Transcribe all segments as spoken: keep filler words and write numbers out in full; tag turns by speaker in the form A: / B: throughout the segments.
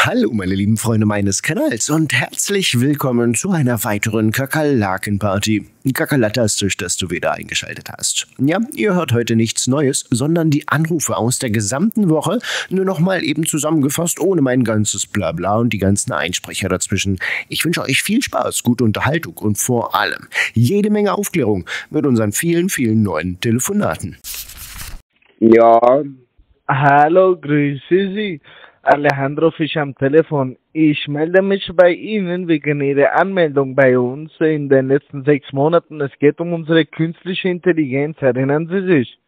A: Hallo meine lieben Freunde meines Kanals und herzlich willkommen zu einer weiteren Kakerlaken-Party. Kakerlatterstisch, dass du wieder eingeschaltet hast. Ja, ihr hört heute nichts Neues, sondern die Anrufe aus der gesamten Woche, nur nochmal eben zusammengefasst, ohne mein ganzes Blabla und die ganzen Einsprecher dazwischen. Ich wünsche euch viel Spaß, gute Unterhaltung und vor allem jede Menge Aufklärung mit unseren vielen, vielen neuen Telefonaten.
B: Ja.
C: Hallo, grüße Sie. Alejandro Fisch am Telefon. Ich melde mich bei Ihnen wegen Ihrer Anmeldung bei uns in den letzten sechs Monaten. Es geht um unsere künstliche Intelligenz. Erinnern Sie sich?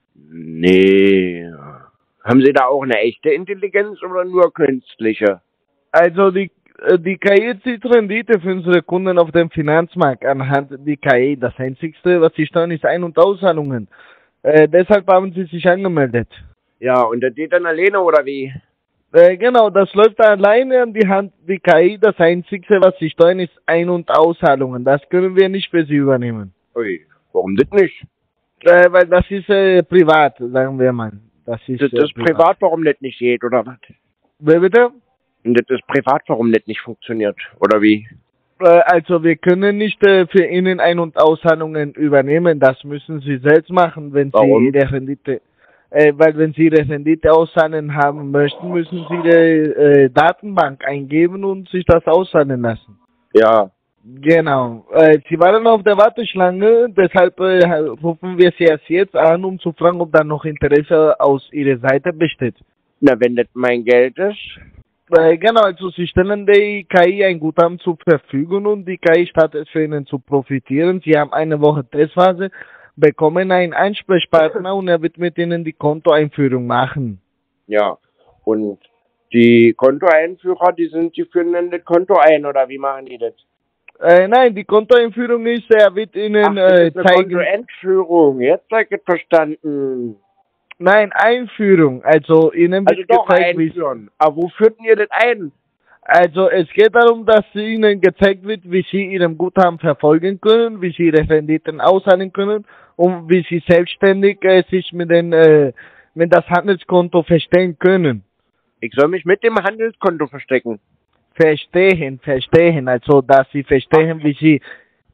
B: Nee. Haben Sie da auch eine echte Intelligenz oder nur künstliche?
C: Also die, die K I zieht Rendite für unsere Kunden auf dem Finanzmarkt. Anhand der K I, das Einzigste, was Sie steuern, ist Ein- und Auszahlungen. Äh, deshalb haben Sie sich angemeldet.
B: Ja, und das geht dann alleine oder wie?
C: Äh, genau, das läuft alleine an die Hand, die K I. Das Einzige, was Sie steuern, ist Ein- und Auszahlungen. Das können wir nicht für Sie übernehmen.
B: Ui, warum das nicht?
C: Äh, weil das ist äh, privat, sagen wir mal. Das ist,
B: Das,
C: äh,
B: das ist privat, warum das nicht geht, oder was?
C: Wer bitte?
B: Und das ist privat, warum das nicht funktioniert, oder wie?
C: Äh, also wir können nicht äh, für Ihnen Ein- und Auszahlungen übernehmen. Das müssen Sie selbst machen, wenn
B: Warum?
C: Sie Ihre Rendite... Äh, weil wenn Sie Ihre Rendite auszahlen haben möchten, müssen Sie die äh, Datenbank eingeben und sich das auszahlen lassen.
B: Ja.
C: Genau. Äh, Sie waren auf der Warteschlange, deshalb äh, rufen wir Sie erst jetzt an, um zu fragen, ob da noch Interesse aus Ihrer Seite besteht.
B: Na, wenn das mein Geld ist?
C: Äh, genau, also Sie stellen die K I ein Guthaben zur Verfügung und die K I startet für Ihnen zu profitieren. Sie haben eine Woche Testphase, bekommen einen Ansprechpartner und er wird mit Ihnen die Kontoeinführung machen.
B: Ja. Und die Kontoeinführer, die sind, die führen dann das Konto ein, oder wie machen die das?
C: Äh, nein, die Kontoeinführung ist, er wird Ihnen
B: Ach, das
C: äh,
B: ist eine
C: zeigen...
B: Kontoentführung, jetzt habe ich es verstanden.
C: Nein, Einführung, also Ihnen wird
B: Also doch
C: gezeigt, wie...
B: einführen. Aber wo führt denn ihr das ein?
C: Also es geht darum, dass Ihnen gezeigt wird, wie Sie Ihrem Guthaben verfolgen können, wie Sie Ihre Renditen auszahlen können und wie Sie selbstständig äh, sich mit, den, äh, mit das Handelskonto verstehen können.
B: Ich soll mich mit dem Handelskonto verstecken.
C: Verstehen, verstehen, also dass Sie verstehen, wie Sie...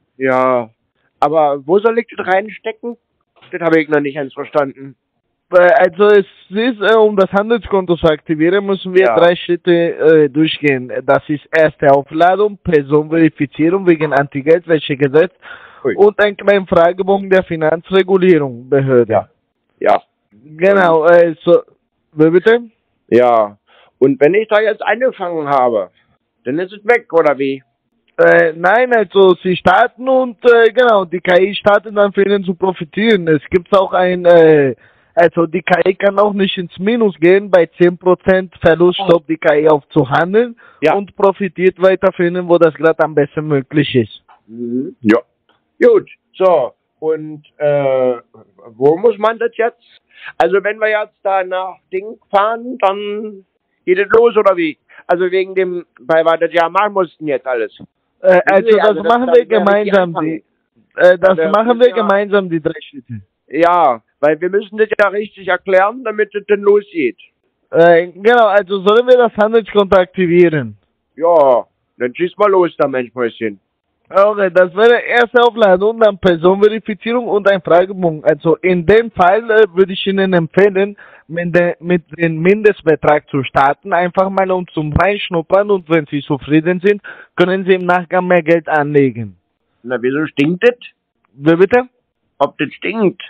B: Ja, aber wo soll ich das reinstecken? Das habe ich noch nicht ganz verstanden.
C: Also es ist, äh, um das Handelskonto zu aktivieren, müssen wir
B: Ja.
C: drei Schritte äh, durchgehen. Das ist erste Aufladung, Personenverifizierung wegen Anti-Geldwäschegesetz
B: Ui.
C: und ein kleiner Fragebogen der Finanzregulierung Behörde.
B: Ja. Ja.
C: Genau, also, wer bitte?
B: Ja. Und wenn ich da jetzt angefangen habe, dann ist es weg, oder wie?
C: Äh, nein, also Sie starten und äh, genau, die K I startet dann für Ihnen zu profitieren. Es gibt auch ein, äh, also die K I kann auch nicht ins Minus gehen, bei zehn Prozent Verlust stoppt die K I auf zu handeln
B: Ja.
C: und profitiert weiter für Ihnen, wo das gerade am besten möglich ist.
B: Mhm. Ja. Gut, so. Und äh, wo muss man das jetzt? Also wenn wir jetzt da nach Ding fahren, dann geht es los, oder wie? Also wegen dem, weil wir das ja machen mussten jetzt alles.
C: Äh, also
B: Sie,
C: das
B: also das-
C: machen
B: das
C: wir
B: wäre richtig
C: gemeinsam,
B: anfangen.
C: die, äh, das
B: Ja,
C: machen
B: das
C: wir
B: ist ja-
C: gemeinsam, die drei Schritte.
B: Ja, weil wir müssen das ja richtig erklären, damit es dann losgeht.
C: Äh, genau, also sollen wir das Handelskonto aktivieren?
B: Ja, dann schieß mal los da, Menschmäuschen.
C: Okay, das wäre erste Aufladung, dann Personenverifizierung und ein Fragebogen. Also in dem Fall äh, würde ich Ihnen empfehlen, mit, de, mit dem Mindestbetrag zu starten, einfach mal um zum Reinschnuppern und wenn Sie zufrieden sind, können Sie im Nachgang mehr Geld anlegen.
B: Na, wieso stinkt das?
C: Wie bitte?
B: Ob das stinkt?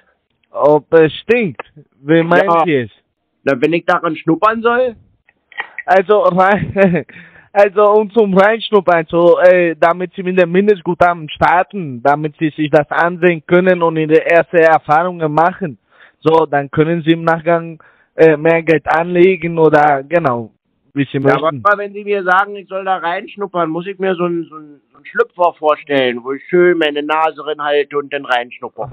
C: Ob es stinkt? Wie meinen
B: Ja.
C: Sie es?
B: Na, wenn ich daran schnuppern soll?
C: Also, rein, also um zum Reinschnuppern, so, äh, damit Sie mit dem Mindestguthaben starten, damit Sie sich das ansehen können und Ihre erste Erfahrungen machen. So, dann können Sie im Nachgang äh, mehr Geld anlegen oder genau, wie Sie
B: Ja, aber
C: möchten.
B: mal, wenn Sie mir sagen, ich soll da reinschnuppern, muss ich mir so einen so einen- so einen Schlüpfer vorstellen, wo ich schön meine Nase drin halte und dann reinschnupper.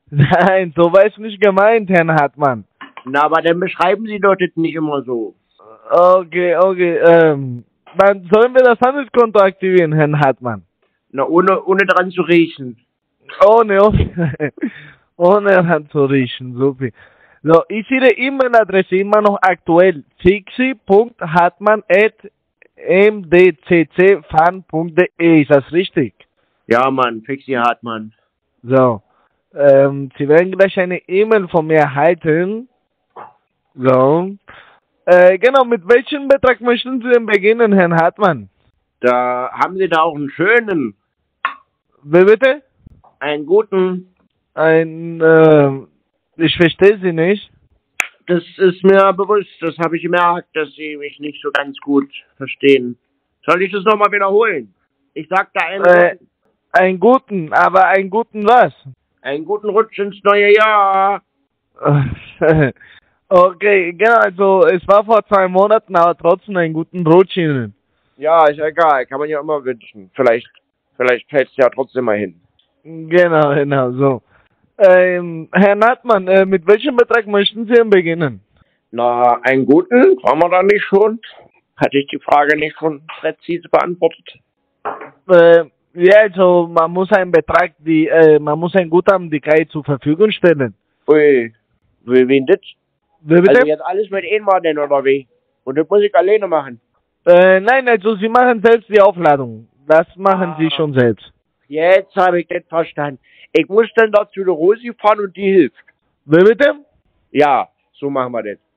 C: Nein, so war es nicht gemeint, Herr Hartmann.
B: Na, aber dann beschreiben Sie doch das nicht immer so.
C: Okay, okay, ähm, dann sollen wir das Handelskonto aktivieren, Herr Hartmann.
B: Na, ohne, ohne dran zu riechen.
C: Ohne, ohne, ohne dran zu riechen, super. So, ist Ihre E-Mail-Adresse immer noch aktuell? fixi punkt hartmann at m d c c fahren punkt de. Ist das richtig?
B: Ja, Mann, Fixi Hartmann.
C: So. Ähm, Sie werden gleich eine E-Mail von mir erhalten. So. Äh, genau, mit welchem Betrag möchten Sie denn beginnen, Herrn Hartmann?
B: Da haben Sie da auch einen schönen,
C: Wie bitte?
B: einen guten.
C: Ein, äh, ich verstehe Sie nicht.
B: Das ist mir bewusst, das habe ich gemerkt, dass Sie mich nicht so ganz gut verstehen. Soll ich das nochmal wiederholen? Ich sag da einen,
C: Äh, einen guten, aber einen guten was?
B: einen guten Rutsch ins neue Jahr.
C: Okay, genau, also es war vor zwei Monaten, aber trotzdem einen guten Rutsch Ihnen.
B: Ja, ist ja egal, kann man ja immer wünschen. Vielleicht, vielleicht fällt es ja trotzdem mal hin.
C: Genau, genau, so. Ähm, Herr Hartmann, äh, mit welchem Betrag möchten Sie denn beginnen?
B: Na, einen guten, waren wir da nicht schon? Hatte ich die Frage nicht schon präzise beantwortet?
C: Äh, ja, also man muss einen Betrag, die, äh, man muss ein Guthaben die K I zur Verfügung stellen.
B: Ui, wie, wen das?
C: Wie bitte?
B: Also jetzt alles mit einmal denn, oder wie? Und das muss ich alleine machen.
C: Äh, nein, also Sie machen selbst die Aufladung. Das machen
B: Ah.
C: Sie schon selbst.
B: Jetzt habe ich das verstanden. Ich muss dann da zu der Rosi fahren und die hilft.
C: Wie bitte?
B: Ja, so machen wir das.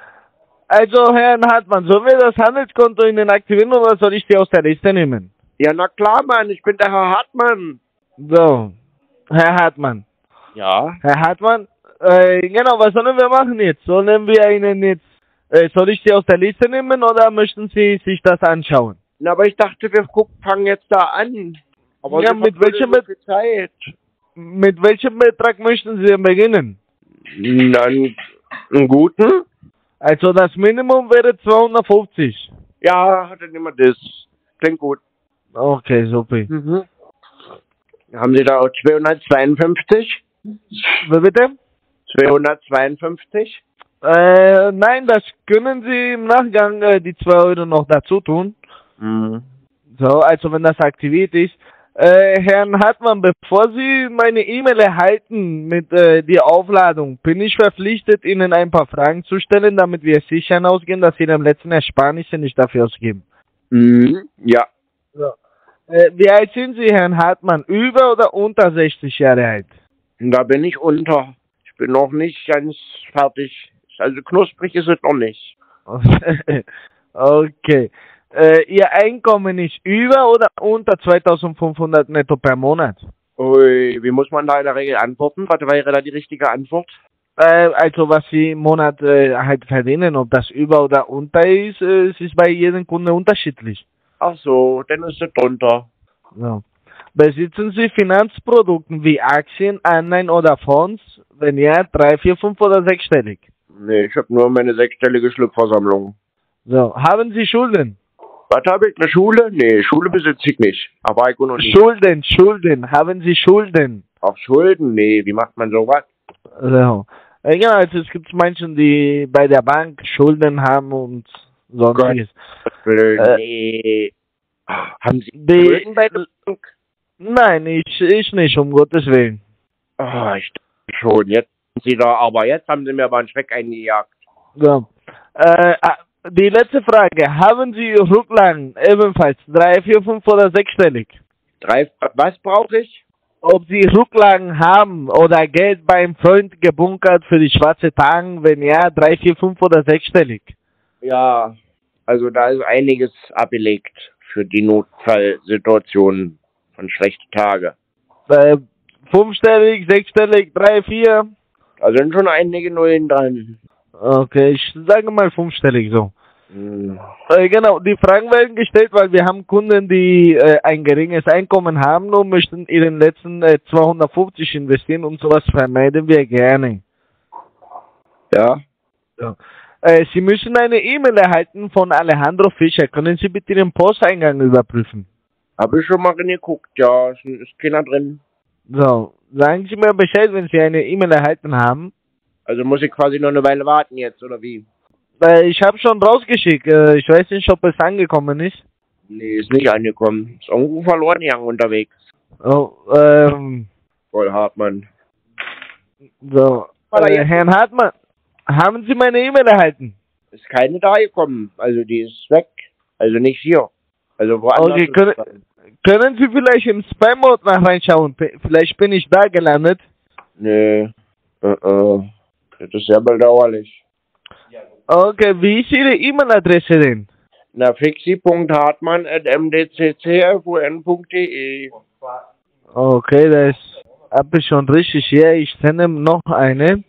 C: Also, Herr Hartmann, sollen wir das Handelskonto Ihnen aktivieren oder soll ich Sie aus der Liste nehmen?
B: Ja, na klar, Mann, ich bin der Herr Hartmann.
C: So, Herr Hartmann.
B: Ja?
C: Herr Hartmann, äh, genau, was sollen wir machen jetzt? Sollen wir Ihnen jetzt, äh, soll ich Sie aus der Liste nehmen oder möchten Sie sich das anschauen?
B: Na, aber ich dachte, wir gucken, fangen jetzt da an. Aber
C: Ja,
B: Sie
C: mit welchem
B: so viel Zeit?
C: Mit welchem Betrag möchten Sie denn beginnen?
B: Na, einen, einen guten?
C: Also das Minimum wäre zweihundertfünfzig.
B: Ja, dann nehmen wir das. Klingt gut.
C: Okay, super.
B: Mhm. Haben Sie da auch zweihundertzweiundfünfzig?
C: Wie bitte?
B: zweihundertzweiundfünfzig?
C: Äh, nein, das können Sie im Nachgang äh, die zwei Euro noch dazu tun.
B: Mhm.
C: So, also wenn das aktiviert ist. Äh, Herrn Hartmann, bevor Sie meine E-Mail erhalten mit äh, die Aufladung, bin ich verpflichtet, Ihnen ein paar Fragen zu stellen, damit wir sicher ausgehen, dass Sie Ihre letzten Ersparnisse nicht dafür ausgeben.
B: Mhm. Ja.
C: So. Äh, wie alt sind Sie, Herrn Hartmann? Über oder unter sechzig Jahre alt?
B: Da bin ich unter. Ich bin noch nicht ganz fertig. Also knusprig ist es noch nicht.
C: Okay. Äh, Ihr Einkommen ist über oder unter zweitausendfünfhundert netto per Monat?
B: Ui, wie muss man da in der Regel antworten? Was wäre da die richtige Antwort?
C: Äh, also was Sie im Monat äh, halt verdienen, ob das über oder unter ist, äh, es ist bei jedem Kunde unterschiedlich.
B: Ach so, dann ist es drunter.
C: So. Besitzen Sie Finanzprodukte wie Aktien, Anleihen oder Fonds? Wenn ja, drei, vier, fünf oder sechsstellig?
B: Nee, ich habe nur meine sechsstellige Schlüpfersammlung.
C: So. Haben Sie Schulden?
B: Was habe ich, eine Schule? Nee, Schule besitze ich nicht. Aber ich noch nicht.
C: Schulden, Schulden. Haben Sie Schulden?
B: Auch Schulden? Nee, wie macht man sowas?
C: So. Äh, ja, also es gibt Menschen, die bei der Bank Schulden haben und sonstiges.
B: Äh, nee. Haben Sie
C: Die-
B: Schulden bei der Bank?
C: Nein, ich, ich nicht, um Gottes Willen.
B: Ah, ich dachte schon. Jetzt sind Sie da, aber jetzt haben Sie mir aber einen Schreck eingejagt.
C: So. Äh, ah, die letzte Frage. Haben Sie Rücklagen ebenfalls drei, vier, fünf oder sechsstellig?
B: Drei, was brauche ich?
C: Ob Sie Rücklagen haben oder Geld beim Freund gebunkert für die schwarze Tage, wenn ja, drei, vier, fünf oder sechsstellig?
B: Ja, also da ist einiges abgelegt für die Notfallsituationen von schlechten Tagen.
C: Äh, fünfstellig, sechsstellig, drei, vier?
B: Da sind schon einige Nullen dran.
C: Okay, ich sage mal fünfstellig so.
B: Hm.
C: Äh, genau, die Fragen werden gestellt, weil wir haben Kunden, die äh, ein geringes Einkommen haben und möchten ihren letzten äh, zweihundertfünfzig investieren und sowas vermeiden wir gerne.
B: Ja?
C: So. Äh, Sie müssen eine E-Mail erhalten von Alejandro Fischer. Können Sie bitte Ihren Posteingang überprüfen?
B: Habe ich schon mal reingeguckt, ja, ist, ist keiner drin.
C: So, sagen Sie mir Bescheid, wenn Sie eine E-Mail erhalten haben.
B: Also muss ich quasi noch eine Weile warten jetzt, oder wie?
C: Äh, ich habe schon rausgeschickt. Äh, ich weiß nicht, ob es angekommen ist.
B: Nee, ist nicht angekommen. Ist irgendwo verloren gegangen unterwegs.
C: Oh, ähm,
B: Voll Hartmann.
C: so. Äh, Herrn Hartmann, haben Sie meine E-Mail erhalten?
B: Ist keine da gekommen. Also die ist weg. Also nicht hier. Also woanders.
C: Okay, können, können Sie vielleicht im Spam-Ordner reinschauen? P- Vielleicht bin ich da gelandet.
B: Nee. Uh -uh. Das ist sehr bedauerlich.
C: Okay, wie ist Ihre E-Mail-Adresse denn?
B: Na, fixi punkt hartmann at m d c c f u n punkt d e.
C: Okay, das habe ich schon richtig hier. Ich sende noch eine.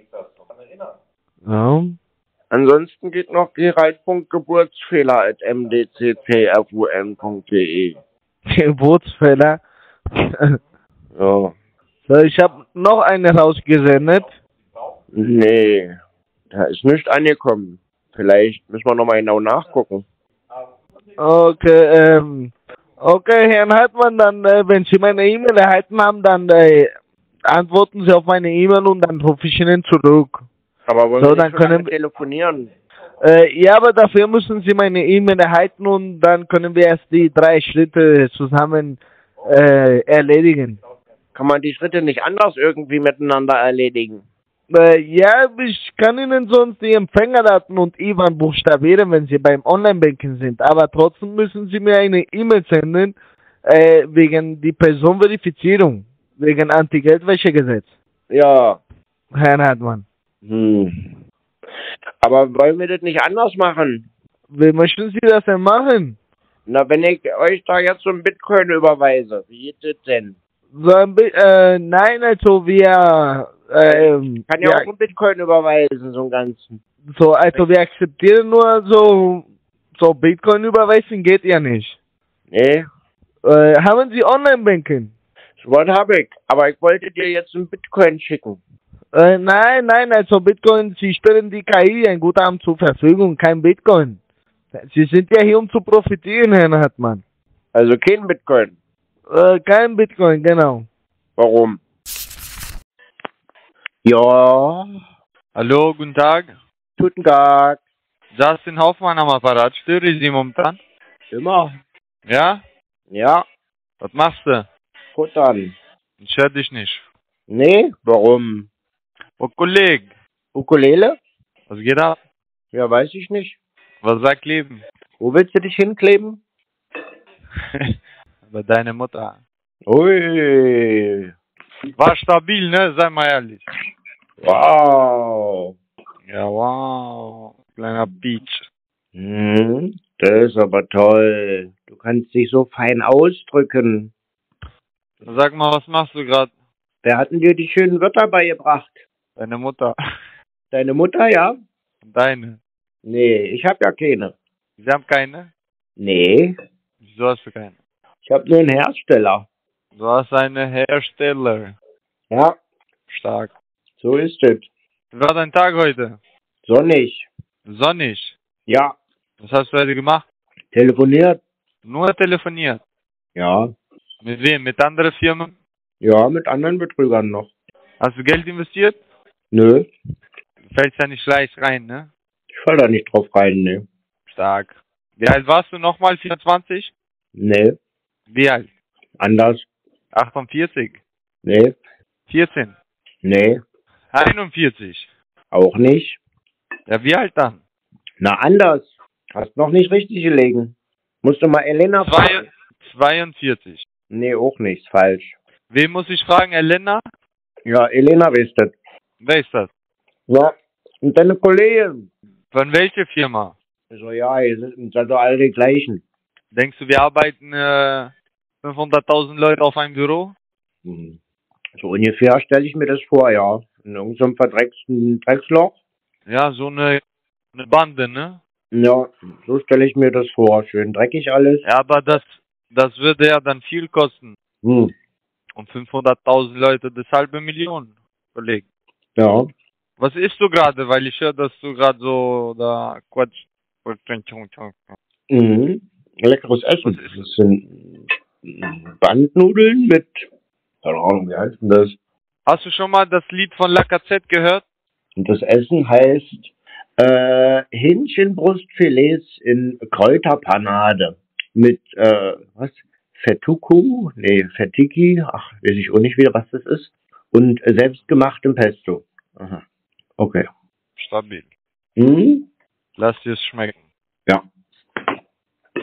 C: Ja.
B: Ansonsten geht noch gerald.geburtsfehler at m d c c f u n punkt d e.
C: Geburtsfehler.
B: Ja.
C: So, ich habe noch eine rausgesendet.
B: Nee, da ist nichts angekommen. Vielleicht müssen wir nochmal genau nachgucken.
C: Okay, ähm, okay, Herrn Hartmann, dann, äh, wenn Sie meine E-Mail erhalten haben, dann äh, antworten Sie auf meine E-Mail und dann rufe ich Ihnen zurück.
B: Aber wollen
C: So,
B: wir
C: dann
B: nicht schon lange
C: können-
B: telefonieren?
C: Äh, ja, aber dafür müssen Sie meine E-Mail erhalten und dann können wir erst die drei Schritte zusammen äh, erledigen.
B: Kann man die Schritte nicht anders irgendwie miteinander erledigen?
C: Äh, ja, ich kann Ihnen sonst die Empfängerdaten und I B A N buchstabieren, wenn Sie beim Online-Banking sind. Aber trotzdem müssen Sie mir eine E-Mail senden, äh, wegen die Personenverifizierung, wegen Anti-Geldwäschegesetz,
B: Ja.
C: Herr Hartmann.
B: Hm. Aber wollen wir das nicht anders machen?
C: Wie möchten Sie das denn machen?
B: Na, wenn ich euch da jetzt so ein Bitcoin überweise, wie geht das denn?
C: So ein bi- äh, nein, also wir, äh, ähm,
B: Kann ja
C: wir-
B: auch ein Bitcoin überweisen, so einen ganzen.
C: so, also wir akzeptieren nur so, so Bitcoin überweisen geht ja nicht.
B: Nee,
C: Äh, haben Sie Online-Banking?
B: das Wort habe ich. Aber ich wollte dir jetzt ein Bitcoin schicken.
C: Äh, nein, nein, also Bitcoin, Sie stellen die K I ein Guthaben zur Verfügung, kein Bitcoin. Sie sind ja hier, um zu profitieren, Herr Hartmann.
B: Also kein Bitcoin.
C: Äh, kein Bitcoin, genau.
B: Warum? Ja,
D: Hallo, guten Tag.
B: guten Tag.
D: Justin Hoffmann am Apparat. Störe ich Sie momentan?
B: Immer.
D: Ja?
B: Ja,
D: Was machst du?
B: futtern.
D: Ich höre dich nicht.
B: Nee, warum?
D: Oh, Kollege,
B: Ukulele?
D: was geht ab?
B: Ja, weiß ich nicht.
D: Was sagt Leben?
B: Wo willst du dich hinkleben?
D: Bei deiner Mutter.
B: Ui.
D: War stabil, ne? Sei mal ehrlich.
B: Wow.
D: Ja, wow. Kleiner Peach.
B: Hm, das ist aber toll. Du kannst dich so fein ausdrücken.
D: Sag mal, was machst du gerade?
B: Wer hat denn dir die schönen Wörter beigebracht?
D: Deine Mutter.
B: Deine Mutter, ja?
D: Deine.
B: Nee, ich habe ja keine.
D: Sie haben keine?
B: Nee,
D: Wieso hast du keine?
B: ich habe nur einen Hersteller.
D: Du hast eine Hersteller.
B: Ja,
D: Stark.
B: so ist es.
D: Wie war dein Tag heute?
B: Sonnig.
D: Sonnig.
B: Ja,
D: Was hast du heute gemacht?
B: telefoniert.
D: Nur telefoniert.
B: Ja,
D: Mit wem? Mit anderen Firmen?
B: ja, mit anderen Betrügern noch.
D: Hast du Geld investiert?
B: Nö,
D: Fällst ja nicht leicht rein, ne?
B: ich fall da nicht drauf rein, ne.
D: Stark. Wie alt warst du nochmal? vierundzwanzig?
B: Nee,
D: Wie alt?
B: anders.
D: achtundvierzig?
B: Nee,
D: vierzehn?
B: nee,
D: einundvierzig?
B: auch nicht.
D: Ja, wie alt dann?
B: Na, anders. Hast noch nicht richtig gelegen. Musst du mal Elena
D: Zwei,
B: fragen.
D: zweiundvierzig.
B: Nee, auch nicht, falsch.
D: Wen muss ich fragen? Elena?
B: Ja, Elena wisst das.
D: Wer ist das?
B: Ja, und deine Kollegin.
D: Von welcher Firma?
B: So, ja, ihr sind also alle die gleichen.
D: Denkst du, wir arbeiten äh, fünfhunderttausend Leute auf einem Büro?
B: Hm. So ungefähr stelle ich mir das vor, ja. In irgendeinem verdrecksten Drecksloch.
D: Ja, so eine, eine Bande, ne?
B: Ja, so stelle ich mir das vor. Schön dreckig alles.
D: Ja, aber das, das würde ja dann viel kosten.
B: Hm.
D: Und fünfhunderttausend Leute, das halbe Million, Kollege.
B: Ja.
D: Was isst du gerade? Weil ich höre, dass du gerade so da quatsch.
B: Mhm. Leckeres Essen.
D: Was ist
B: Das sind Bandnudeln mit, keine Ahnung, wie heißt denn das?
D: Hast du schon mal das Lied von La Cassette gehört?
B: Und das Essen heißt äh, Hähnchenbrustfilets in Kräuterpanade mit, äh, was? Fettuku? Nee, Fetiki? Ach, weiß ich auch nicht wieder, was das ist. Und äh, selbstgemachtem Pesto. Aha. Okay.
D: Stabil.
B: Mhm.
D: Lass dir es schmecken.
B: Ja.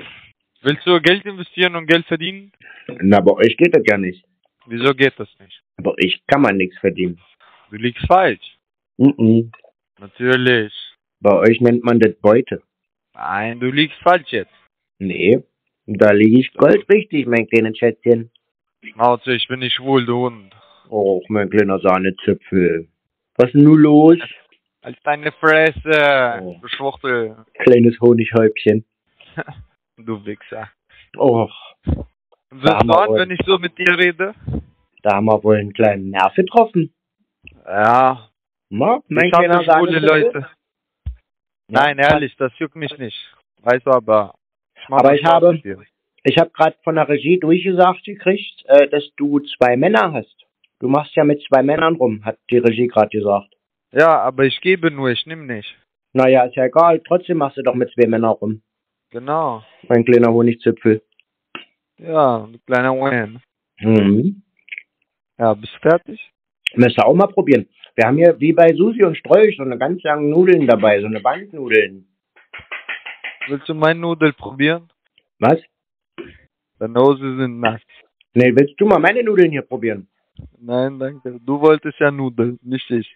D: Willst du Geld investieren und Geld verdienen?
B: Na, bei euch geht das ja nicht.
D: Wieso geht das nicht?
B: Bei euch kann man nichts verdienen.
D: Du liegst falsch.
B: Mhm.
D: Natürlich.
B: Bei euch nennt man das Beute.
D: Nein, du liegst falsch jetzt.
B: Nee, da liege ich goldrichtig, mein kleines Schätzchen.
D: Schnauze, ich bin nicht schwul, du Hund.
B: Och, mein kleiner Sahnezipfel. Was ist denn nun los?
D: Als deine Fresse,
B: Oh.
D: du Schwuchtel.
B: Kleines Honighäubchen.
D: Du Wichser.
B: Och,
D: Wirst du
B: Hammer,
D: an,
B: oder?
D: wenn ich so mit dir rede?
B: da haben wir wohl einen kleinen Nerv getroffen.
D: Ja.
B: Na, mein
D: Ich hasse
B: kleiner
D: schwule
B: Sahnezipfel.
D: Leute. Nein, ehrlich, das juckt mich nicht. Weißt du, aber... mach
B: Aber
D: das
B: ich
D: Spaß
B: habe-
D: mit dir.
B: Ich habe gerade von der Regie durchgesagt gekriegt, äh, dass du zwei Männer hast. Du machst ja mit zwei Männern rum, hat die Regie gerade gesagt.
D: Ja, aber ich gebe nur, ich nehme nicht.
B: Naja, ist ja egal, trotzdem machst du doch mit zwei Männern rum.
D: Genau.
B: Mein kleiner Honigzipfel.
D: Ja, du kleiner Wayne.
B: Mhm.
D: Ja, bist du fertig?
B: Müsst ihr auch mal probieren. Wir haben hier wie bei Susi und Strolch so eine ganz lange Nudeln dabei, so eine Bandnudeln.
D: Willst du meine Nudel probieren?
B: Was?
D: Deine Hose sind nass.
B: Nee, willst du mal meine Nudeln hier probieren?
D: Nein, danke. Du wolltest ja Nudeln, nicht ich.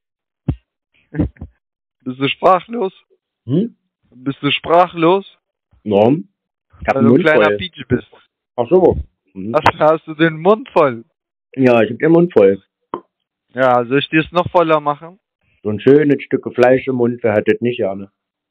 D: Bist du sprachlos?
B: Hm?
D: Bist du sprachlos?
B: Norm? Ich hab
D: Weil
B: den
D: du ein
B: Mund
D: kleiner
B: voll.
D: Peach bist.
B: Ach so. Mhm.
D: Hast, hast du den Mund voll?
B: Ja, ich hab den Mund voll.
D: Ja, soll ich dir es noch voller machen?
B: So ein schönes Stück Fleisch im Mund, wer hat das nicht gerne?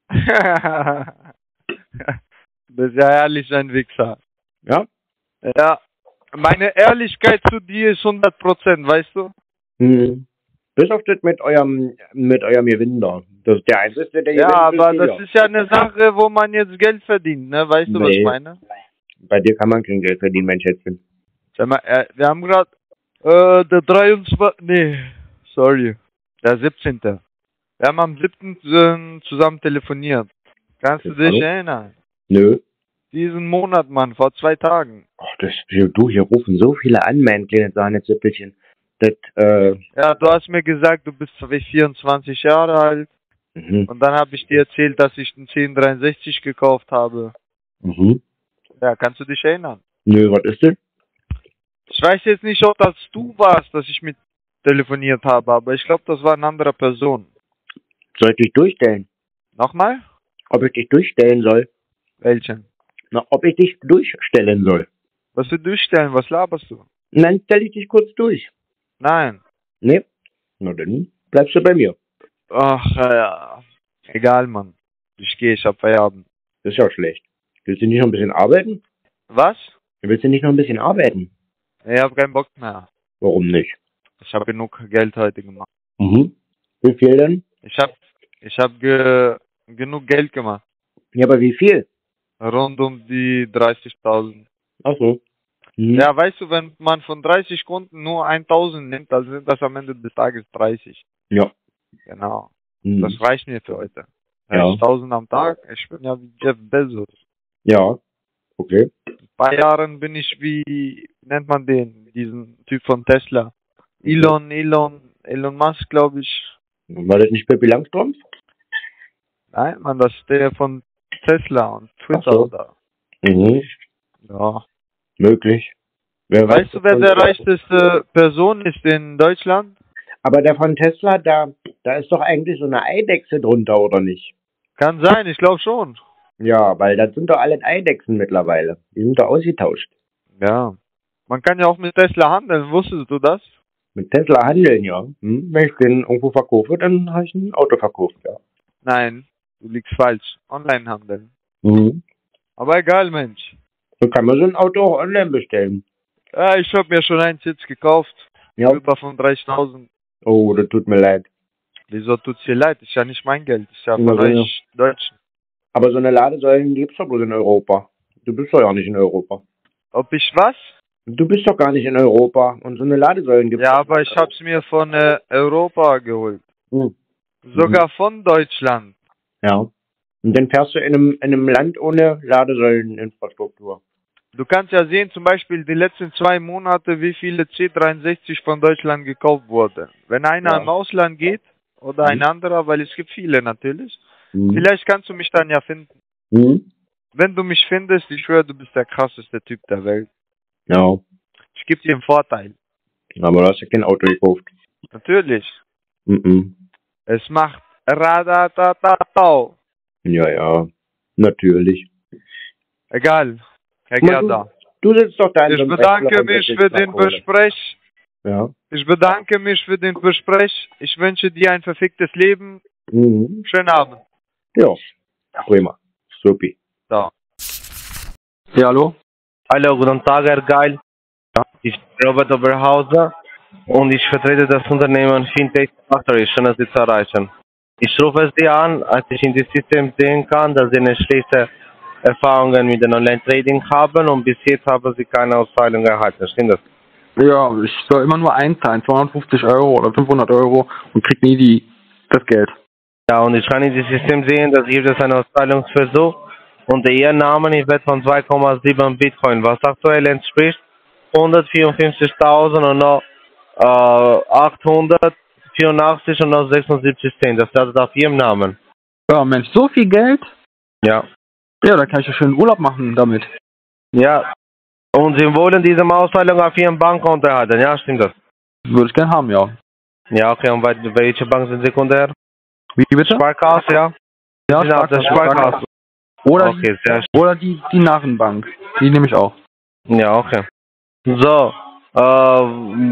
D: Du bist ja ehrlich ein Wichser.
B: Ja?
D: Ja, meine Ehrlichkeit zu dir ist hundert Prozent, weißt du?
B: Hm. Bis auf das mit eurem, mit eurem Gewinn da. Das ist der Einzige, der
D: Ja,
B: gewinnt,
D: aber
B: bist du,
D: das ist ja eine Sache, wo man jetzt Geld verdient, ne? Weißt du, was
B: Nee.
D: ich meine?
B: Bei dir kann man kein Geld verdienen, mein Schätzchen.
D: Sag mal, äh, wir haben gerade äh, der dreiundzwanzigste. Nee, sorry. Der siebzehnte. Wir haben am siebten zusammen telefoniert. Kannst du
B: Ja,
D: dich
B: hallo?
D: erinnern?
B: Nö.
D: Diesen Monat, Mann, vor zwei Tagen.
B: Ach, das, du, hier rufen so viele an, mein kleines Sahnezipfelchen. Das, äh,
D: Ja, du hast mir gesagt, du bist vierundzwanzig Jahre alt.
B: mhm,
D: Und dann habe ich dir erzählt, dass ich einen zehn dreiundsechzig gekauft habe.
B: mhm.
D: Ja, kannst du dich erinnern?
B: Nö, was ist das?
D: Ich weiß jetzt nicht, ob das du warst, dass ich mit telefoniert habe, aber ich glaube, das war eine andere Person.
B: Soll ich dich durchstellen?
D: Nochmal?
B: Ob ich dich durchstellen soll?
D: Welchen?
B: Na, ob ich dich durchstellen soll?
D: Was wir durchstellen, was laberst du?
B: Und dann stelle ich dich kurz durch.
D: Nein.
B: Nee? Na dann bleibst du bei mir.
D: Ach, ja. Egal, Mann. Ich gehe, ich hab Feierabend.
B: Das ist ja schlecht. Willst du nicht noch ein bisschen arbeiten?
D: Was?
B: Willst du nicht noch ein bisschen arbeiten?
D: Ich hab keinen Bock mehr.
B: Warum nicht?
D: Ich habe genug Geld heute gemacht.
B: Mhm. Wie viel denn?
D: Ich hab, ich hab ge genug Geld gemacht.
B: Ja, aber wie viel?
D: Rund um die dreißigtausend.
B: Ach so. Mhm.
D: Ja, weißt du, wenn man von dreißig Kunden nur tausend nimmt, dann sind das am Ende des Tages dreißig.
B: Ja.
D: Genau.
B: Mhm.
D: Das reicht mir für heute.
B: Ja.
D: tausend am Tag. Ich bin ja wie Jeff Bezos.
B: Ja. Okay.
D: In ein paar Jahren bin ich wie, wie nennt man den, diesen Typ von Tesla. Elon, Elon, Elon Musk, glaube ich.
B: War das nicht Pippi Langstrumpf?
D: Nein, man, das ist der von Tesla und Twitter.
B: Ach so.
D: Oder?
B: Mhm.
D: Ja.
B: Möglich. Wer weiß,
D: Weißt du, wer der reichste Person ist in Deutschland?
B: Aber der von Tesla, da, da ist doch eigentlich so eine Eidechse drunter, oder nicht?
D: Kann sein, ich glaube schon.
B: Ja, weil das sind doch alle Eidechsen mittlerweile. Die sind doch ausgetauscht.
D: Ja. Man kann ja auch mit Tesla handeln, wusstest du das?
B: Mit Tesla handeln, ja. Hm? Wenn ich den irgendwo verkaufe, dann habe ich ein Auto verkauft, ja.
D: Nein, du liegst falsch. Online handeln.
B: Mhm.
D: Aber egal, Mensch.
B: Dann kann man so ein Auto auch online bestellen.
D: Ja, ich habe mir schon eins jetzt gekauft.
B: Ja.
D: Über fünfunddreißigtausend.
B: Oh, das tut mir leid.
D: Wieso tut's dir leid? Ist ja nicht mein Geld. Ist ja
B: Ja,
D: von
B: ja.
D: euch Deutschen.
B: Aber so eine Ladesäulen gibt's doch bloß in Europa. Du bist doch ja nicht in Europa.
D: Ob ich was?
B: Du bist doch gar nicht in Europa. Und so eine Ladesäulen gibt's
D: Ja,
B: doch
D: aber
B: nicht.
D: ich hab's mir von äh, Europa geholt.
B: Hm.
D: Sogar von Deutschland.
B: Ja. Und dann fährst du in einem, in einem Land ohne Ladesäuleninfrastruktur.
D: Du kannst ja sehen, zum Beispiel die letzten zwei Monate, wie viele C dreiundsechzig von Deutschland gekauft wurden. Wenn einer
B: Ja.
D: im Ausland geht oder ein
B: Mhm.
D: anderer, weil es gibt viele natürlich,
B: Mhm.
D: vielleicht kannst du mich dann ja finden.
B: Mhm.
D: wenn du mich findest, ich schwöre, du bist der krasseste Typ der Welt.
B: Ja.
D: Ich gebe dir einen Vorteil.
B: Aber du hast ja kein Auto gekauft.
D: Natürlich.
B: Mhm.
D: Es macht Radatatau.
B: Ja, ja. Natürlich.
D: Egal. Herr
B: Na,
D: Gerda.
B: Du, du sitzt doch da in
D: Ich
B: so einem
D: bedanke
B: Rechner und
D: mich
B: sitzt
D: für
B: nach
D: den
B: Kohle.
D: Besprech.
B: Ja.
D: Ich bedanke mich für den Besprech. Ich wünsche dir ein verficktes Leben.
B: Mhm.
D: Schönen Abend.
B: Ja. Prima. Supi.
D: So.
C: Ja, hallo?
E: Hallo, guten Tag, Herr Geil. Ich bin Robert Oberhauser und ich vertrete das Unternehmen Fintech Factory. Schön, dass Sie zu erreichen. Ich rufe Sie an, als ich in das System sehen kann, dass Sie eine schlechte Erfahrungen mit dem Online-Trading haben und bis jetzt haben Sie keine Auszahlung erhalten. Stimmt das?
C: Ja, ich soll immer nur einzahlen, zweihundertfünfzig Euro oder fünfhundert Euro und krieg nie die, das Geld.
E: Ja, und ich kann in das System sehen, dass gibt es einen Auszahlungsversuch und Ihr Name im Wert von zwei Komma sieben Bitcoin, was aktuell entspricht hundertvierundfünfzigtausend und noch äh, achthundertvierundachtzig und noch sechsundsiebzig Cent. Das landet auf Ihrem Namen.
C: Ja, Mensch, so viel Geld?
E: Ja.
C: Ja, dann kann ich ja schön Urlaub machen damit.
E: Ja. Und Sie wollen diese Auszahlung auf Ihrem Bankkonto erhalten, ja, stimmt das?
C: Würde ich gern haben, ja.
E: Ja, okay, und bei, bei welcher Bank sind Sie Kunde?
C: Wie bitte?
E: Sparkasse, ja?
C: Ja,
E: Sie sind auf der Sparkasse.
C: Oder,
E: Okay, sehr schön.
C: die, oder die, die Narrenbank. Die nehme ich auch.
E: Ja, okay. So, äh,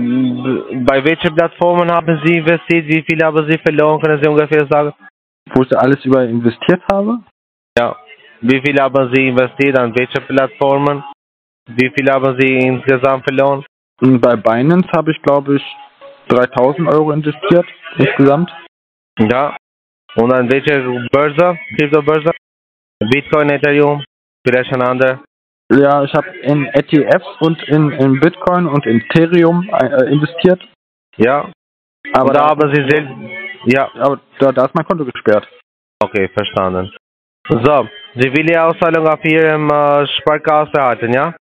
E: bei welchen Plattformen haben Sie investiert? Wie viel haben Sie verloren? Können Sie ungefähr sagen?
C: Wo ich da alles über investiert habe?
E: Ja. Wie viel haben Sie investiert? An welche Plattformen? Wie viel haben Sie insgesamt verloren?
C: Und bei Binance habe ich, glaube ich, dreitausend Euro investiert insgesamt.
E: Ja. Und an welche Börse? Kryptobörse? Bitcoin, Ethereum? Vielleicht eine andere?
C: Ja, ich habe in E T Fs und in, in Bitcoin und in Ethereum äh, investiert.
E: Ja.
C: Aber
E: und da
C: da,
E: haben Sie selbst... Ja.
C: aber da, da ist mein Konto gesperrt.
E: Okay, verstanden. So, Sie will die Auszahlung auf Ihrem äh, Sparkasse erhalten, ja?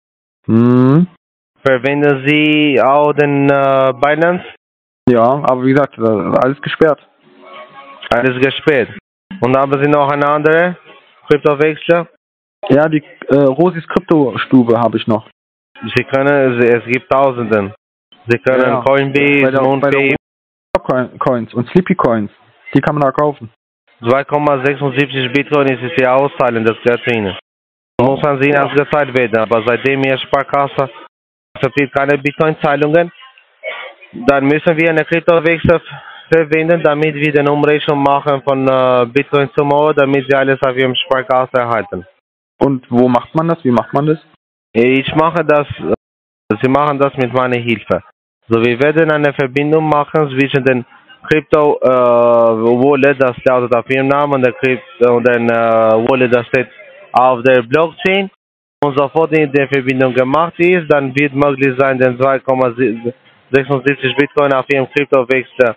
C: Hm.
E: Verwenden Sie auch den äh, Binance?
C: Ja, aber wie gesagt, alles gesperrt.
E: Alles gesperrt. Und haben Sie noch eine andere Kryptowechsel?
C: Ja, die äh, Rosis Kryptostube habe ich noch.
E: Sie können, es gibt Tausenden. Sie können
C: Ja,
E: Coinbase,
C: bei der-
E: Moonpay,
C: bei der Coins und Sleepy Coins. Die kann man da kaufen.
E: zwei Komma sechsundsiebzig Bitcoin ist es ja auszahlen, das gehört zu Ihnen. Muss an Sie ausgezahlt werden, aber seitdem Ihr Sparkasse akzeptiert keine Bitcoin-Zahlungen, dann müssen wir eine Kryptowechsel verwenden, damit wir den Umrechnung machen von äh, Bitcoin zum Euro, damit Sie alles auf Ihrem Sparkasse erhalten.
C: Und wo macht man das? Wie macht man das?
E: Ich mache das, äh, Sie machen das mit meiner Hilfe. So, wir werden eine Verbindung machen zwischen den Crypto äh, Wallet, das lautet auf Ihrem Namen, und der Crypto und den äh, Wallet, das steht auf der Blockchain. Und sofort die Verbindung gemacht ist, dann wird möglich sein, den zwei Komma sechsundsiebzig Bitcoin auf Ihrem Kryptowechsel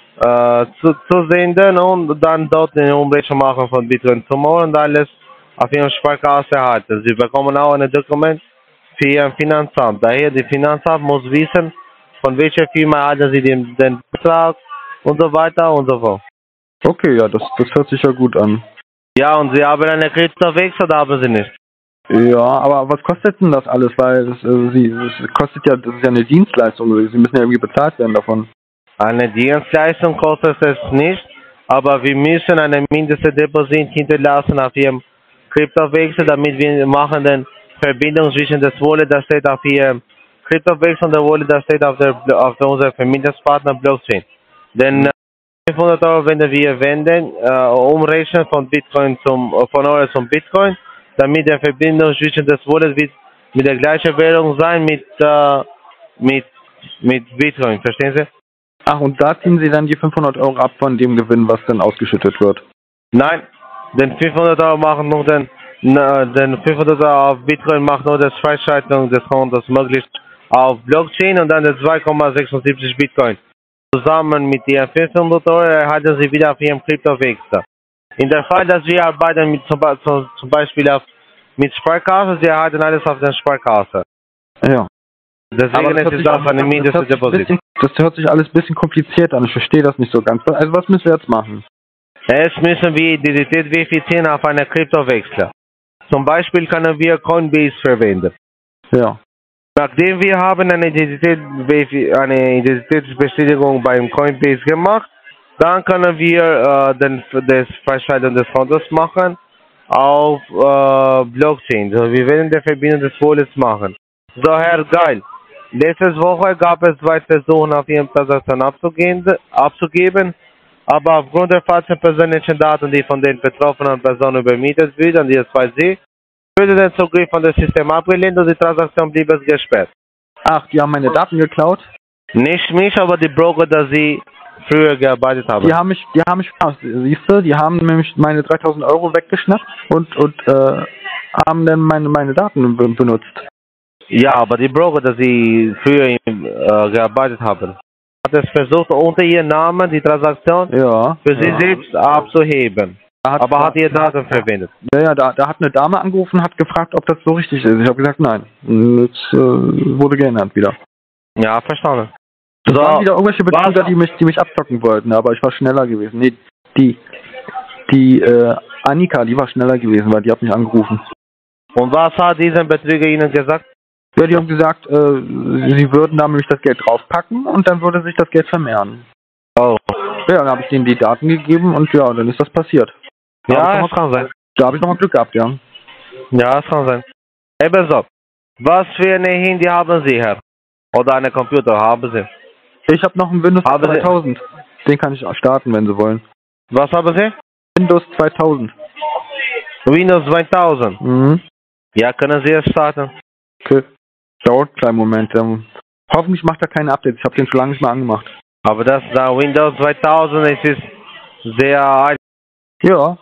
E: äh, zu, zu senden und dann dort eine Umrechnung machen von Bitcoin zum Euro und alles auf Ihrem Sparkasse erhalten. Sie bekommen auch ein Dokument für Ihr Finanzamt. Daher, die Finanzamt muss wissen, von welcher Firma erhalten Sie den, den Betrag und so weiter und so fort.
C: Okay, ja, das, das hört sich ja gut an.
E: Ja, und Sie haben eine Kryptowechsel, da haben Sie nicht.
C: Ja, aber was kostet denn das alles? Weil das, äh, Sie, das kostet ja, das ist ja eine Dienstleistung. Sie müssen ja irgendwie bezahlt werden davon.
E: Eine Dienstleistung kostet es nicht, aber wir müssen eine Mindestdeposit hinterlassen auf Ihrem Kryptowechsel, damit wir machen den Verbindung zwischen das Wallet, das steht auf Ihrem Kryptowechsel und der Wallet, das steht auf der auf der, unserer Vermittlungspartner Blockchain. Denn fünfhundert Euro werden wir wenden, äh, umrechnen von Bitcoin zum von Euro zum Bitcoin, damit die Verbindung zwischen das Wallet wird mit der gleichen Währung sein mit äh, mit mit Bitcoin, verstehen Sie?
C: Ach, und da ziehen Sie dann die fünfhundert Euro ab von dem Gewinn, was dann ausgeschüttet wird?
E: Nein, den fünfhundert Euro machen nur den, na, den fünfhundert Euro auf Bitcoin macht nur das Freischaltung des Kontos möglich auf Blockchain und dann der zwei Komma sechsundsiebzig Bitcoin. Zusammen mit den fünfhundert Euro erhalten Sie wieder auf Ihrem Kryptowechsel. In der Fall, dass wir arbeiten mit zum, zum Beispiel auf, mit Sparkasse, Sie erhalten alles auf der Sparkasse.
C: Ja.
E: Deswegen ist es auch eine Mindestdeposit.
C: Das hört sich alles ein bisschen kompliziert an. Ich verstehe das nicht so ganz. Also was müssen wir jetzt machen?
E: Jetzt müssen wir Identität verifizieren auf einer Kryptowechsel. Zum Beispiel können wir Coinbase verwenden.
C: Ja.
E: Nachdem wir haben eine, Identität, eine Identitätsbestätigung beim Coinbase gemacht, dann können wir äh, den, das Freischalten des Kontos machen auf äh, Blockchain. So, wir werden die Verbindung des Wallets machen. So, Herr Geil, letzte Woche gab es zwei Versuche, auf Ihrem Transaktion abzugeben, aber aufgrund der falschen persönlichen Daten, die von den betroffenen Personen übermittelt werden, an die zwei C, würde der Zugriff von dem System abgelehnt und die Transaktion blieb es gesperrt.
C: Ach, die haben meine Daten geklaut?
E: Nicht mich, aber die Broker, da sie früher gearbeitet haben.
C: Die haben mich, die haben mich, siehst du, die haben nämlich meine dreitausend Euro weggeschnappt und, und äh, haben dann meine, meine Daten benutzt.
E: Ja, aber die Broker, da sie früher äh, gearbeitet haben, hat es versucht, unter ihrem Namen die Transaktion
C: ja,
E: für sie
C: ja.
E: selbst abzuheben.
C: Hat,
E: aber hat ihr Daten verwendet.
C: Ja, ja, da, da hat eine Dame angerufen, hat gefragt, ob das so richtig ist. Ich habe gesagt, nein. Jetzt äh, wurde geändert wieder.
E: Ja, verstanden.
C: Das
E: so,
C: waren wieder irgendwelche Betrüger, die mich, die mich abzocken wollten, aber ich war schneller gewesen. Nee, die, die äh, Annika, die war schneller gewesen, weil die hat mich angerufen.
E: Und was hat dieser Betrüger Ihnen gesagt?
C: Ja, die haben gesagt, äh, sie würden da nämlich das Geld draufpacken und dann würde sich das Geld vermehren.
E: Oh.
C: Ja, dann habe ich denen die Daten gegeben und ja, dann ist das passiert.
E: Ja, das kann sein.
C: Da habe ich nochmal Glück gehabt, ja.
E: Ja, das kann sein. Ebenso. Was für eine Handy haben Sie, Herr? Oder einen Computer haben Sie?
C: Ich habe noch einen Windows
E: haben
C: zweitausend. Sie? Den kann ich auch starten, wenn Sie wollen.
E: Was haben Sie?
C: Windows zweitausend.
E: Windows zweitausend?
C: Mhm.
E: Ja, können Sie es starten?
C: Okay. Dauert einen kleinen Moment. Ähm, hoffentlich macht er keine Updates. Ich habe den schon lange nicht mehr angemacht.
E: Aber das da Windows zweitausend, es ist sehr alt.
C: Ja.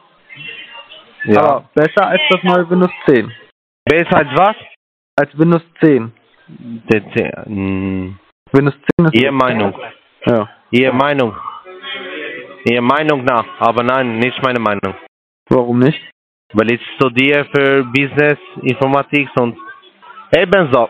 E: Ja.
C: Aber besser als das neue Windows zehn.
E: Besser als was?
C: Als Windows zehn.
E: Der zehn. Hm.
C: Windows zehn ist...
E: Ihre Meinung.
C: Ja.
E: Ihre Meinung. Ihre Meinung nach. Aber nein, nicht meine Meinung.
C: Warum nicht?
E: Weil ich studiere für Business, Informatik und ebenso.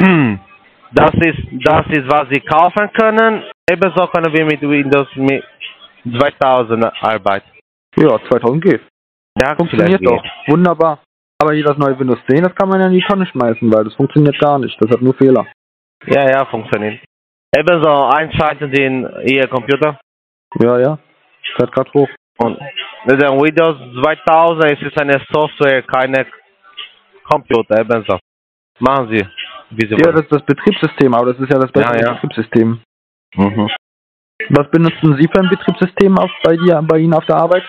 E: Das ist, das ist, was Sie kaufen können. Ebenso können wir mit Windows zweitausend arbeiten.
C: Ja, zweitausend geht.
E: Ja,
C: funktioniert doch. Wunderbar. Aber hier das neue Windows zehn, das kann man ja in die Tonne schmeißen, weil das funktioniert gar nicht. Das hat nur Fehler.
E: Ja, ja, funktioniert. Ebenso einschalten Sie in Ihr Computer.
C: Ja, ja. Fährt gerade hoch.
E: Und der Windows zweitausend es ist eine Software, keine Computer. Ebenso. Machen Sie, wie Sie wollen.
C: Ja, das ist das Betriebssystem, aber das ist ja das bessere
E: ja, ja.
C: Betriebssystem.
E: Mhm.
C: Was benutzen Sie für ein Betriebssystem auf, bei, dir, bei Ihnen auf der Arbeit?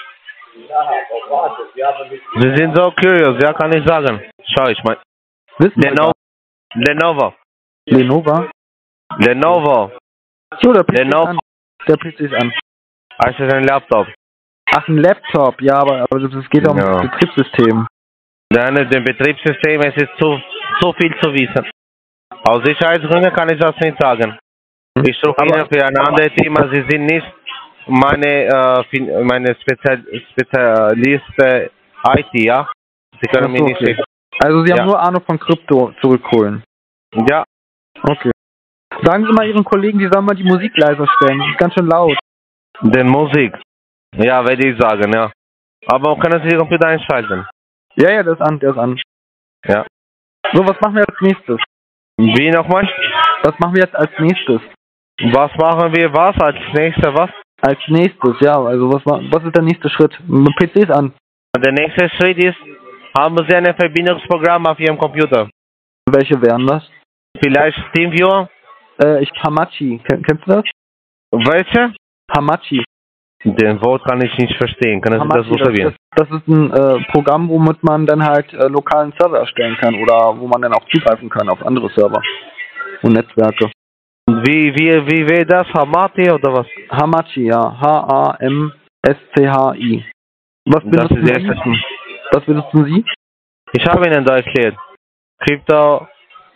E: Sie sind so curious, ja, kann ich sagen. Schau, ich mein.
C: Wissen
E: Lenovo. Lenovo.
C: Lenovo?
E: Lenovo.
C: So, der P C
E: Lenovo.
C: ist an. Der P C ist an.
E: Es ist ein Laptop.
C: Ach, ein Laptop, ja, aber, aber es geht um
E: Ja.
C: das Betriebssystem.
E: Dann dem Betriebssystem, es ist zu, zu viel zu wissen. Aus Sicherheitsgründen kann ich das nicht sagen. Ich suche Ihnen für ein anderes Thema. Sie sind nicht meine, äh, meine Spezial Spezialist äh, I T, ja? Sie können mich nicht
C: okay.
E: schicken.
C: Also Sie haben
E: Ja.
C: nur Ahnung von Krypto zurückholen.
E: Ja.
C: Okay. Sagen Sie mal Ihren Kollegen, die sollen mal die Musik leiser stellen. Das ist ganz schön laut.
E: Den Musik. Ja, werde ich sagen, ja. Aber können Sie den Computer einschalten?
C: Ja, ja, der ist an, der ist an.
E: Ja.
C: So, was machen wir als nächstes?
E: Wie nochmal?
C: Was machen wir jetzt als nächstes?
E: Was machen wir was als nächstes was?
C: Als nächstes, ja, also was, wa- was ist der nächste Schritt? P C ist an.
E: Der nächste Schritt ist, haben Sie ein Verbindungsprogramm auf Ihrem Computer?
C: Welche wären das?
E: Vielleicht TeamViewer?
C: Äh, ich Hamachi. Ken, kennst du das?
E: Welche?
C: Hamachi.
E: Den Wort kann ich nicht verstehen. Können Sie das
C: Hamachi, das,
E: buchstabieren?
C: das, das ist ein äh, Programm, womit man dann halt äh, lokalen Server erstellen kann oder wo man dann auch zugreifen kann auf andere Server und Netzwerke.
E: Wie, wie, wie wäre das? Hamachi oder was?
C: Hamachi, ja. H A M S C H I. Was
E: Das
C: benutzen
E: ist
C: Sie?
E: der-
C: Was benutzen Sie?
E: Ich habe Ihnen da erklärt. Crypto,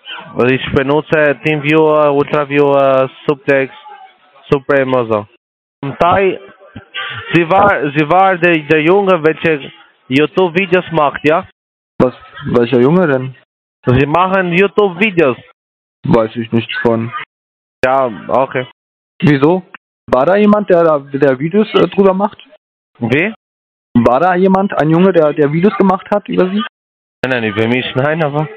E: ich benutze TeamViewer, UltraViewer, Subtext, Supreme und so. Zum Teil, sie war, sie war der, der Junge, welcher YouTube-Videos macht, ja?
C: Was? Welcher Junge denn?
E: Sie machen YouTube-Videos.
C: Weiß ich nichts von.
E: Ja, okay.
C: Wieso? War da jemand, der da der Videos äh, drüber macht?
E: Wie?
C: War da jemand, ein Junge, der der Videos gemacht hat über Sie?
E: Nein, nein, über mich, nein, aber...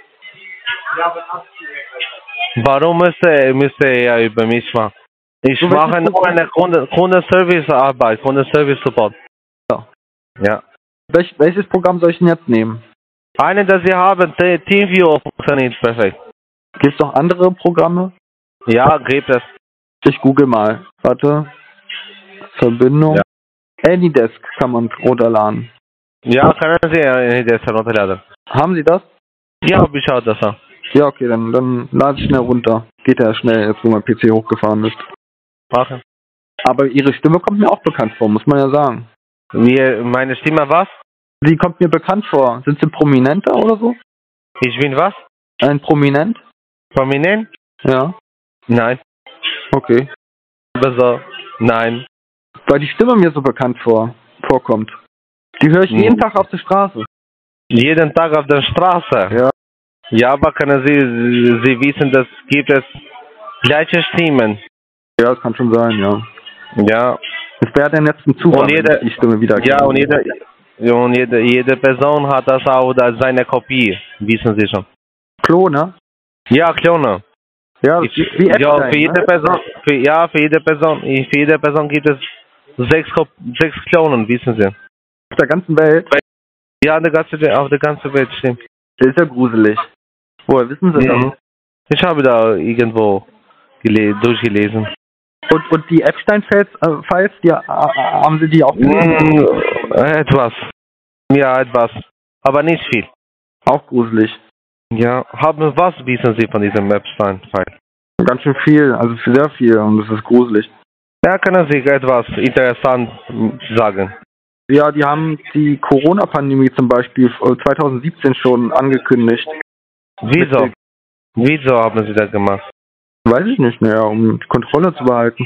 E: Warum müsste, müsste er über mich machen? Ich
F: So,
E: mache
F: welches
E: nur eine Kunde, Kundenservice-Arbeit, Kundenservice-Support.
F: Ja.
E: Ja.
F: Welch, welches Programm soll ich denn jetzt nehmen?
E: Eine, das Sie haben, T- TeamViewer funktioniert perfekt.
F: Gibt es noch andere Programme?
E: Ja, gibt es.
F: Ich google mal. Warte. Verbindung.
E: Ja.
F: Anydesk kann man runterladen.
E: Ja, können Sie äh, das herunterladen.
F: Haben Sie das?
E: Ja, ich schaue das an.
F: Ja, okay, dann, dann lade ich schnell runter. Geht ja schnell, jetzt wo mein P C hochgefahren ist.
E: Machen.
F: Aber Ihre Stimme kommt mir auch bekannt vor, muss man ja sagen.
E: Wie, meine Stimme was?
F: Sie kommt mir bekannt vor. Sind Sie Prominenter oder so?
E: Ich bin was?
F: Ein Prominent?
E: Prominent?
F: Ja.
E: Nein.
F: Okay.
E: Aber so, nein.
F: Weil die Stimme mir so bekannt vor, vorkommt. Die höre ich
E: Hm.
F: jeden Tag auf der Straße.
E: Jeden Tag auf der Straße?
F: Ja.
E: Ja, aber können Sie, Sie wissen, dass gibt es gleiche Stimmen.
F: Ja, das kann schon sein, ja.
E: Ja.
F: Es wäre der letzten Zufall,
E: Und jede-
F: wenn ich die Stimme wieder
E: Ja, und jede, und jede, jede Person hat das auch als seine Kopie, wissen Sie schon.
F: Klone?
E: Ja, Klone.
F: Ja,
E: Ich,
F: wie, wie
E: ja,
F: Epstein,
E: für jede
F: ne?
E: Person, für, ja, für jede Person, für jede Person gibt es sechs, Kop- sechs Klonen, wissen Sie.
F: Auf der ganzen Welt.
E: Ja, der ganze, auf der ganzen Welt stimmt.
F: Das ist ja gruselig. Woher wissen Sie
E: Mhm. Ich habe da irgendwo gele durchgelesen.
F: das? Und, und die Epstein-Files, äh, Files, die, äh, haben Sie die auch gelesen?
E: Mm, etwas. Ja, etwas. Aber nicht viel.
F: Auch gruselig.
E: Ja, haben, was wissen Sie von diesem Epstein-Fall?
F: Ganz schön viel, also sehr viel und das ist gruselig.
E: Ja, können Sie etwas interessant sagen?
F: Ja, die haben die Corona-Pandemie zum Beispiel zwanzig siebzehn schon angekündigt.
E: Wieso? Wieso haben Sie das gemacht?
F: Weiß ich nicht mehr, um die Kontrolle zu behalten.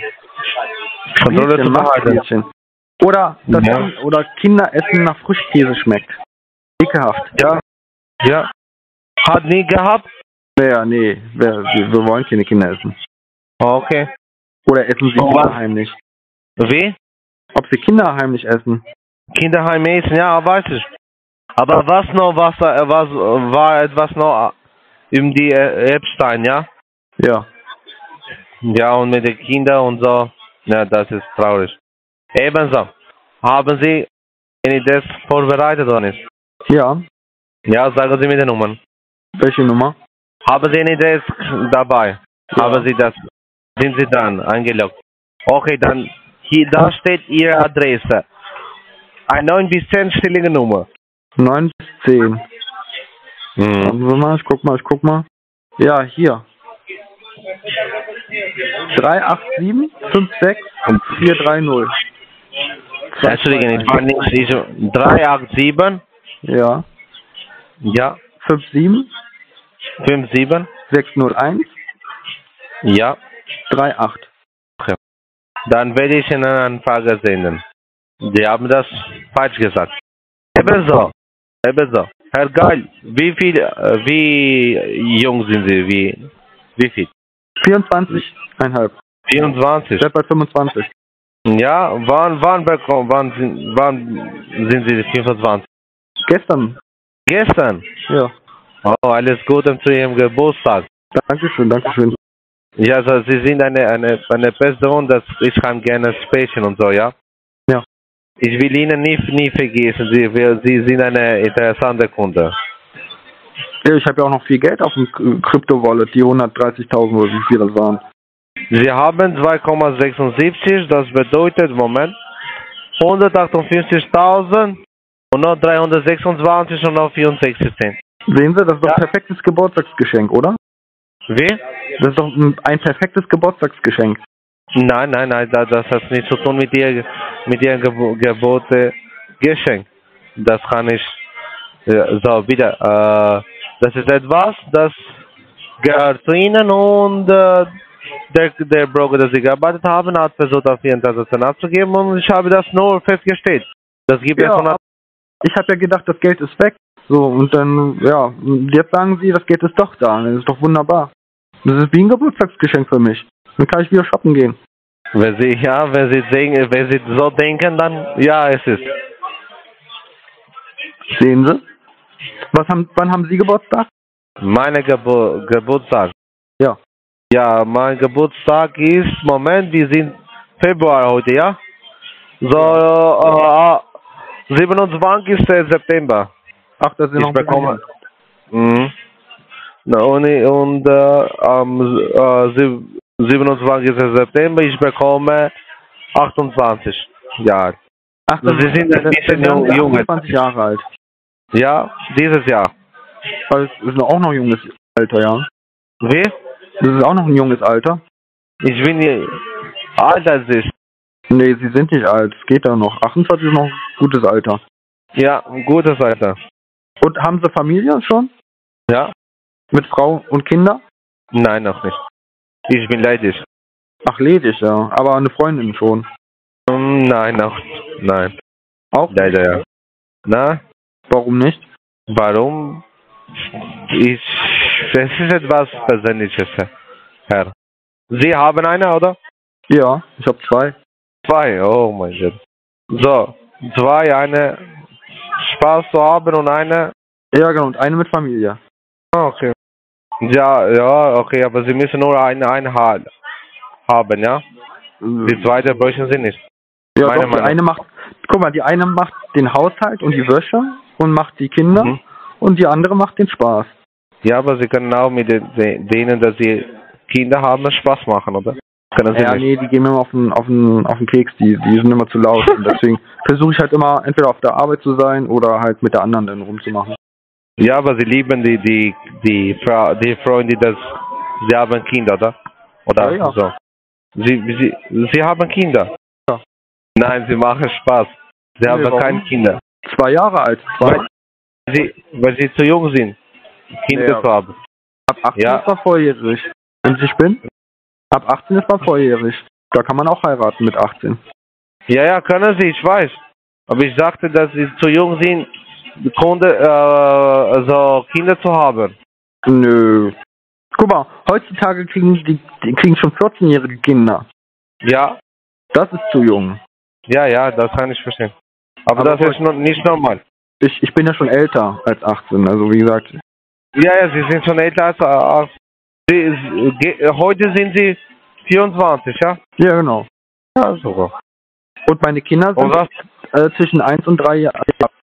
E: Kontrolle zu behalten.
F: Mädchen. Oder, dass
E: Ja.
F: Kind- oder Kinder essen nach Frischkäse schmeckt. Ekelhaft.
E: Ja. Ja. Hat nie gehabt?
F: Ja, nee, wir, wir wir wollen keine Kinder essen.
E: Okay.
F: Oder essen sie
E: Oh,
F: Kinder
E: was?
F: heimlich?
E: Wie?
F: Ob sie Kinder heimlich essen?
E: Kinderheim essen, ja, weiß ich. Aber was noch, was, äh, was war etwas noch um die äh, Epstein, ja?
F: Ja.
E: Ja, und mit den Kindern und so. Ja, das ist traurig. Ebenso. Haben Sie eine das vorbereitet oder nicht?
F: Ja.
E: Ja, sagen Sie mir die Nummern.
F: Welche Nummer?
E: Haben Sie eine Desk dabei?
F: Ja.
E: Haben Sie das? Sind Sie dann eingeloggt? Okay, dann hier, da steht Ihre Adresse. Eine neun bis zehn-stellige Nummer.
F: neun bis zehn.
E: Mhm.
F: Warten wir mal, ich guck mal, ich guck mal. Ja, hier. drei acht sieben fünf sechs vier drei null.
E: Entschuldigung, ich war nicht sicher. drei acht sieben,
F: Ja.
E: ja,
F: fünf sieben
E: fünf sieben,
F: sechs null eins
E: ja.
F: drei acht.
E: Dann werde ich Ihnen eine Frage senden. Sie haben das falsch gesagt. Ebenso. Ebenso. Herr Geil, wie viel, äh, wie jung sind Sie? Wie, wie viel?
F: vierundzwanzig Komma fünf.
E: vierundzwanzig.
F: Ich werd bei fünfundzwanzig.
E: Ja, wann, wann bekommen, wann sind, wann sind Sie fünfundzwanzig?
F: Gestern.
E: Gestern.
F: Ja.
E: Oh, alles Gute zu Ihrem Geburtstag.
F: Dankeschön, Dankeschön.
E: Ja, also Sie sind eine, eine, eine Person, dass ich kann gerne sprechen und so, ja?
F: Ja.
E: Ich will Ihnen nie, nie vergessen, Sie, wir- Sie sind eine interessante Kunde.
F: Ja, ich habe ja auch noch viel Geld auf dem K- Krypto-Wallet, die hundertdreißigtausend oder wie viel das waren.
E: Sie haben zwei Komma sechsundsiebzig, das bedeutet, Moment, hundertachtundfünfzigtausend und noch dreihundertsechsundzwanzig und noch vierundsechzig Cent.
F: Sehen Sie, das ist doch
E: Ja.
F: ein perfektes Geburtstagsgeschenk, oder?
E: Wie?
F: Das ist doch ein, ein perfektes Geburtstagsgeschenk.
E: Nein, nein, nein, das, das hat nichts zu tun mit Ihr, mit Ihrem Gebo Gebote Geschenk. Das kann ich, äh, so, bitte, äh, das ist etwas, das gehört zu Ihnen und äh, der, der Broker, der Sie gearbeitet haben, hat versucht, auf Ihren Transaction abzugeben und ich habe das nur festgestellt. Das gibt es
F: Ja,
E: von
F: ich habe ja gedacht, das Geld ist weg. So, und dann, ja, jetzt sagen Sie, das Geld ist doch da. Das ist doch wunderbar. Das ist wie ein Geburtstagsgeschenk für mich. Dann kann ich wieder shoppen gehen.
E: Wenn Sie, ja, wenn Sie, denken, wenn Sie so denken, dann, ja, es ist.
F: Sehen Sie? Was haben, wann haben Sie Geburtstag?
E: Meine Gebur Geburtstag.
F: Ja.
E: Ja, mein Geburtstag ist, Moment, wir sind Februar heute, ja? So, äh, siebenundzwanzigsten September.
F: Ach, das ist
E: Ich
F: noch ein
E: bekomme. Mhm. Na, und und äh, am äh, siebenundzwanzigsten September, ich bekomme achtundzwanzig Jahre.
F: Ach,
E: Also Sie sind ein bisschen jung, jung.
F: achtundzwanzig Jahre alt.
E: Ja, dieses Jahr.
F: Das ist auch noch ein junges Alter, ja.
E: Wie?
F: Das ist auch noch ein junges Alter.
E: Ich bin nie alt als ich.
F: Nee, Sie sind nicht alt. Es geht da noch. achtundzwanzig ist noch ein gutes Alter.
E: Ja, ein gutes Alter.
F: Und haben Sie Familie schon?
E: Ja?
F: Mit Frau und Kinder?
E: Nein, noch nicht. Ich bin ledig.
F: Ach, ledig, ja. Aber eine Freundin schon.
E: Um, nein, noch. Nein.
F: Auch?
E: Leider ja. Na?
F: Warum nicht?
E: Warum? Ich, es ist etwas Persönliches, Herr. Sie haben eine, oder?
F: Ja, ich habe zwei.
E: Zwei, oh mein Gott. So, zwei, eine Spaß zu haben und eine.
F: Ja, genau, und eine mit Familie.
E: Ah, okay. Ja, ja, okay, aber Sie müssen nur eine, eine ha haben, ja? Die zweite bräuchten Sie nicht.
F: Ja,
E: Meine
F: doch, die
E: Meinung.
F: eine macht, guck mal, die eine macht den Haushalt und die Wäsche und macht die Kinder
E: Mhm.
F: und die andere macht den Spaß.
E: Ja, aber Sie können auch mit den, den, denen, dass Sie Kinder haben, Spaß machen, oder? Können Sie
F: Ja,
E: nicht.
F: nee, die gehen mir immer auf den, auf den, auf den Keks, die, die sind immer zu laut. Und deswegen versuche ich halt immer entweder auf der Arbeit zu sein oder halt mit der anderen dann rumzumachen.
E: Ja, aber Sie lieben die, die, die Frau, die Freunde, dass Sie haben Kinder, oder? Oder
F: Ja, ja.
E: so. Sie, Sie, Sie haben Kinder?
F: Ja.
E: Nein, Sie machen Spaß. Sie
F: Nee,
E: haben
F: warum?
E: keine Kinder.
F: Zwei Jahre alt. Zwei.
E: Weil Sie, weil Sie zu jung sind, Kinder
F: Ja.
E: zu haben.
F: Ab achtzehn
E: Ja.
F: ist man volljährig. Und ich bin? Ab achtzehn ist man volljährig. Da kann man auch heiraten mit achtzehn.
E: Ja, ja, können Sie, ich weiß. Aber ich sagte, dass Sie zu jung sind, Kunde, äh, also Kinder zu haben.
F: Nö. Guck mal, heutzutage kriegen die, die kriegen schon vierzehnjährige Kinder.
E: Ja,
F: Das ist zu jung.
E: ja, ja, das kann ich verstehen. Aber,
F: Aber
E: das ist noch nicht normal.
F: Ich, ich bin ja schon älter als achtzehn, also wie gesagt.
E: Ja, ja, Sie sind schon älter als, als Sie, ge- heute sind Sie vierundzwanzig, ja?
F: Ja, genau.
E: Ja, sogar.
F: Und meine Kinder sind
E: Und was?
F: äh, zwischen eins und drei Jahren.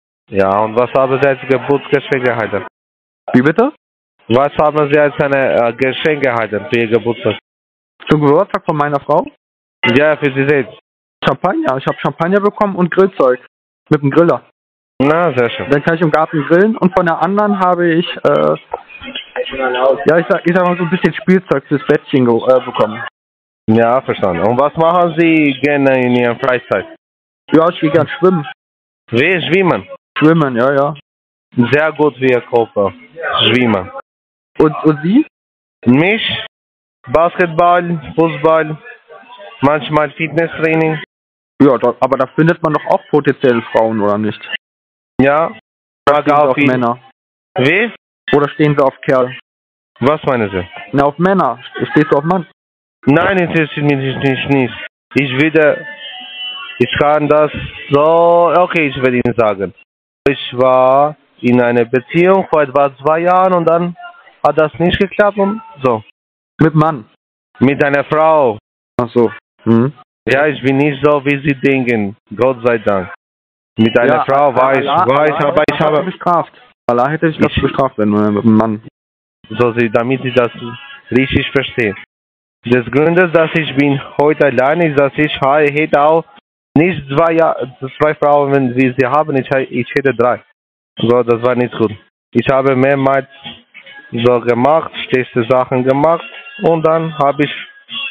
E: Ja, und was haben Sie als Geburtsgeschenk gehalten?
F: Wie bitte?
E: Was haben Sie als eine äh, Geschenk gehalten für Ihr Geburtstag?
F: Zum Geburtstag von meiner Frau?
E: Ja, für Sie selbst.
F: Champagner. Ich habe Champagner bekommen und Grillzeug. Mit dem Griller.
E: Na, sehr schön.
F: Dann kann ich im Garten grillen. Und von der anderen habe ich, äh, ja, ich sag, ich sag mal so ein bisschen Spielzeug fürs Bettchen ge äh, bekommen.
E: Ja, verstanden. Und was machen Sie gerne in Ihrer Freizeit?
F: Ja, ich gehe gern schwimmen.
E: Wir schwimmen.
F: Schwimmen, ja, ja.
E: Sehr gut für Ihr Körper. Schwimmen.
F: Und, und Sie?
E: Mich? Basketball, Fußball, manchmal Fitnesstraining.
F: Ja, da, aber da findet man doch auch potenziell Frauen, oder nicht?
E: Ja.
F: Oder stehen sie auf
E: Wie?
F: Männer?
E: Wie?
F: Oder stehen sie auf Kerl?
E: Was meinen Sie?
F: Na, auf Männer. Stehst du auf Mann?
E: Nein, interessiert mich nicht, nicht, nicht. Ich würde, ich kann das so, okay, ich werde Ihnen sagen. Ich war in einer Beziehung vor etwa zwei Jahren und dann hat das nicht geklappt und so.
F: Mit Mann.
E: Mit einer Frau.
F: Ach so. Hm.
E: Ja, ich bin nicht so, wie Sie denken. Gott sei Dank. Mit einer
F: Ja,
E: Frau war ich,
F: Allah-
E: war ich,
F: Allah
E: aber ich
F: hätte
E: habe,
F: bestraft. Allah hätte dich das
E: Ich-
F: bestraft, wenn du mit einem Mann.
E: so Sie, damit Sie das richtig verstehen. Des Grundes, dass ich bin heute allein ist, dass ich ha- hätte auch nicht zwei, ja zwei Frauen, wenn wir sie haben, ich, ich hätte drei. So, das war nicht gut. Ich habe mehrmals so gemacht, schlechte Sachen gemacht und dann habe ich,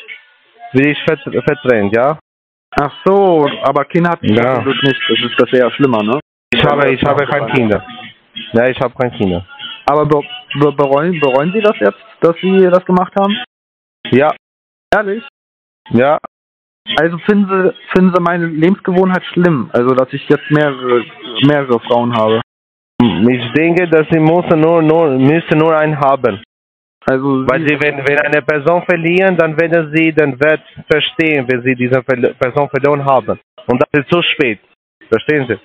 E: will ich vert verdrängt, ja.
F: Ach so, aber Kinder hat
E: Ja.
F: das nicht. Das ist das eher schlimmer, ne?
E: Ich habe, ich habe keine Kinder. Ja, ich habe keine Kinder.
F: Aber be be bereuen, bereuen Sie das jetzt, dass Sie das gemacht haben?
E: Ja,
F: Ehrlich?
E: ja.
F: Also finden Sie, finden Sie meine Lebensgewohnheit schlimm? Also, dass ich jetzt mehrere, mehrere Frauen habe?
E: Ich denke, dass sie muss nur, nur, müsste nur einen haben.
F: Also,
E: Weil sie, wenn, wenn eine Person verlieren, dann werden sie den Wert verstehen, wenn sie diese Ver Person verloren haben. Und das ist zu spät. Verstehen Sie?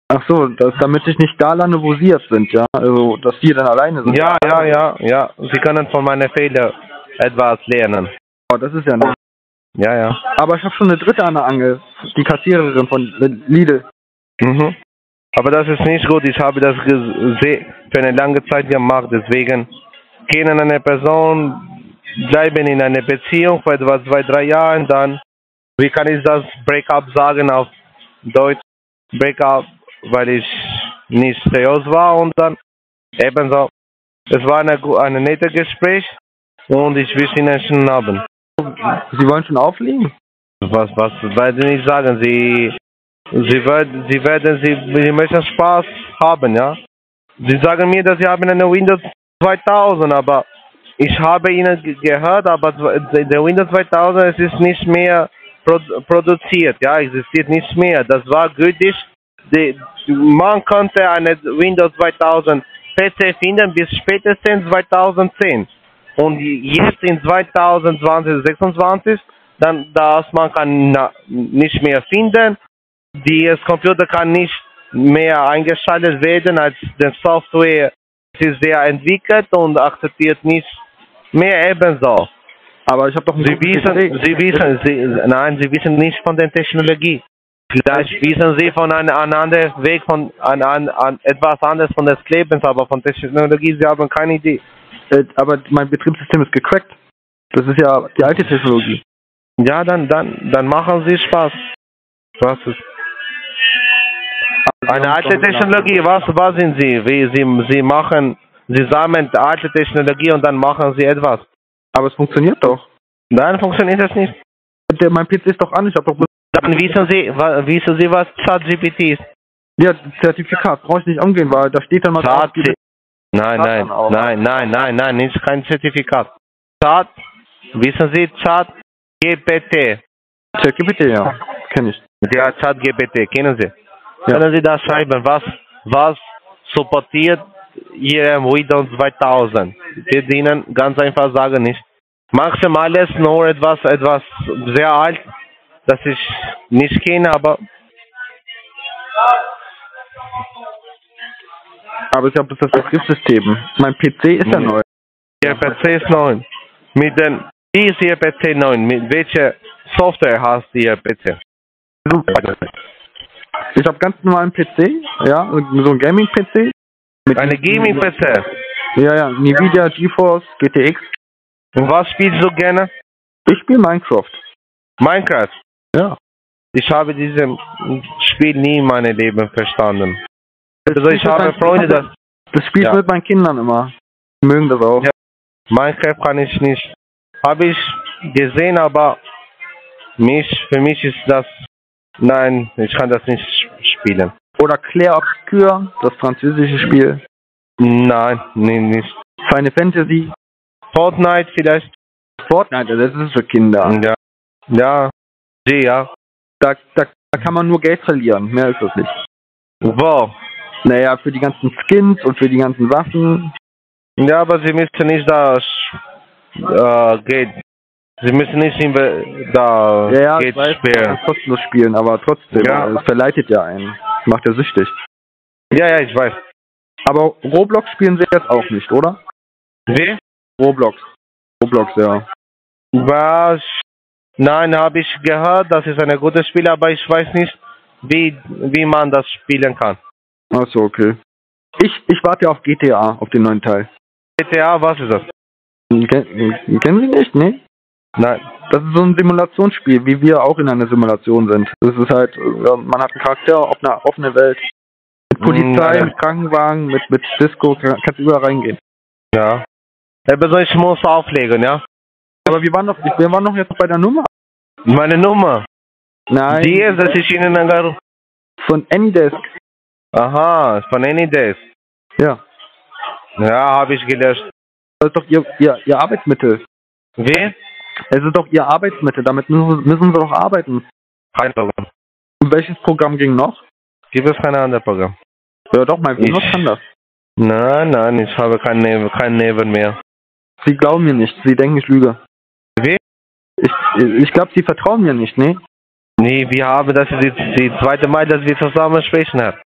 F: Ach so, das, damit ich nicht da lande, wo Sie jetzt sind, ja? Also, dass Sie dann alleine sind.
E: Ja, ja, ja, ja. Sie können von meinen Fehlern etwas lernen.
F: Oh, das ist ja nett.
E: Ja, ja.
F: Aber ich habe schon eine dritte an der Angel. Die Kassiererin von Lidl.
E: Mhm. Aber das ist nicht gut. Ich habe das gese- für eine lange Zeit gemacht. Deswegen kennen eine Person, bleiben in einer Beziehung für etwa zwei, drei Jahre. Dann, wie kann ich das Breakup sagen auf Deutsch? Breakup, weil ich nicht seriös war. Und dann ebenso. Es war eine, eine nette Gespräch und ich will Ihnen schon haben.
F: Sie wollen schon auflegen?
E: Was, was werde ich sagen? Sie, sie, werden, sie werden, sie, sie möchten Spaß haben, ja? Sie sagen mir, dass sie haben eine Windows zweitausend, aber ich habe Ihnen ge- gehört, aber der Windows zweitausend, es ist nicht mehr produ- produziert, ja, existiert nicht mehr. Das war gültig. Die, man konnte eine Windows zweitausend P C finden bis spätestens zweitausendzehn. Und jetzt in zweitausendzwanzig, sechsundzwanzig, dann das man kann na, nicht mehr finden. Das Computer kann nicht mehr eingeschaltet werden, als die Software ist sehr entwickelt und akzeptiert nicht mehr ebenso.
F: Aber ich habe doch einen
E: Sie
F: guten
E: wissen,
F: P C.
E: Sie wissen, Sie, nein, Sie wissen nicht von der Technologie. Vielleicht wissen Sie von einem, einem anderen Weg, von an, an, an etwas anderes von des Lebens, aber von Technologie, Sie haben keine Idee.
F: Äh, aber mein Betriebssystem ist gecrackt. Das ist ja die alte Technologie.
E: Ja, dann, dann, dann machen Sie Spaß. Was ist? Eine alte Technologie, was, was sind Sie? Wie Sie, Sie machen, Sie sammeln alte Technologie und dann machen Sie etwas.
F: Aber es funktioniert doch.
E: Dann funktioniert das nicht.
F: Der, mein P C ist doch an, ich habe doch bloß...
E: Dann wissen Sie, wa- wissen Sie, was ChatGPT ist?
F: Ja, Zertifikat brauche ich nicht umgehen, weil da steht dann mal drauf,
E: Chat, nein, nein,
F: dann auch.
E: nein, nein, nein, nein, nicht kein Zertifikat. Chat, wissen Sie, Chat G P T.
F: ChatGPT, ja, kenne ich.
E: Ja, Chat G P T, kennen Sie?
F: Ja.
E: Können Sie da schreiben, was, was supportiert Ihr Windows zweitausend? Wir dienen ganz einfach sagen nicht. Maximal ist nur etwas, etwas sehr alt, das ich nicht kenne, aber
F: Aber ich habe das Betriebssystem. Mein P C ist ja
E: Mhm.
F: neu.
E: Ihr P C ist neu. Mit den, wie ist Ihr P C neu? Mit welcher Software hast Ihr P C?
F: Ich habe ganz normalen P C, ja, so ein Gaming-P C. Mit
E: Eine Gaming-P C.
F: Ja, ja, Nvidia, GeForce, G T X.
E: Und was spielst du gerne?
F: Ich spiele Minecraft.
E: Minecraft.
F: Ja.
E: Ich habe dieses Spiel nie in meinem Leben verstanden. Also ich
F: Das
E: habe
F: heißt,
E: Freunde,
F: das,
E: das
F: das spielt
E: Ja.
F: mit meinen Kindern immer. Die mögen das auch.
E: Ja. Minecraft kann ich nicht. Habe ich gesehen, aber mich, für mich ist das, nein, ich kann das nicht spielen.
F: Oder Clair Obscur, das französische Spiel.
E: Nein, nee, nicht.
F: Final Fantasy.
E: Fortnite vielleicht?
F: Fortnite, das ist für Kinder.
E: Ja. Ja. Sie, ja.
F: Da, da, da kann man nur Geld verlieren. Mehr ist das nicht.
E: Wo?
F: Naja, für die ganzen Skins und für die ganzen Waffen.
E: Ja, aber Sie müssen nicht da äh, Geld. Sie müssen nicht in, da
F: Ja, ja,
E: Geld
F: ich weiß, man
E: spielen.
F: kann kostenlos spielen, aber trotzdem,
E: Ja.
F: es verleitet ja einen. Das macht ja süchtig.
E: Ja, ja, ich weiß.
F: Aber Roblox spielen sie jetzt auch nicht, oder?
E: Wie?
F: Roblox. Roblox, ja.
E: Was? Nein, habe ich gehört, das ist ein gutes Spiel, aber ich weiß nicht, wie, wie man das spielen kann.
F: Achso, okay. Ich, ich warte ja auf G T A, auf den neuen Teil.
E: G T A, was ist das?
F: Ken, kennen Sie nicht, ne?
E: Nein.
F: Das ist so ein Simulationsspiel, wie wir auch in einer Simulation sind. Das ist halt, ja, man hat einen Charakter auf einer offenen Welt. Mit Polizei,
E: Nein.
F: mit Krankenwagen, mit, mit Disco, kann- kannst überall reingehen.
E: Ja. Also ich muss auflegen, ja?
F: Aber wir waren doch, wir waren doch jetzt bei der Nummer.
E: Meine Nummer.
F: Nein.
E: Die ist, dass ich Ihnen angerufen.
F: Von Anydesk.
E: Aha, von Anydays.
F: Ja.
E: Ja, habe ich gelöscht.
F: Das ist doch ihr, ihr, ihr Arbeitsmittel.
E: Wie?
F: Es ist doch ihr Arbeitsmittel, damit müssen, müssen sie doch arbeiten.
E: Kein Programm.
F: Und welches Programm ging noch?
E: Gibt es kein anderes Programm?
F: Ja doch, mein Windows
E: Ich-
F: kann das.
E: Nein, nein, ich habe kein Neben, kein Neben mehr.
F: Sie glauben mir nicht, sie denken, ich lüge.
E: Wie?
F: Ich, ich glaube, sie vertrauen mir nicht, ne?
E: Nee, wir haben, das ist die, die zweite Mal, dass wir zusammen sprechen haben.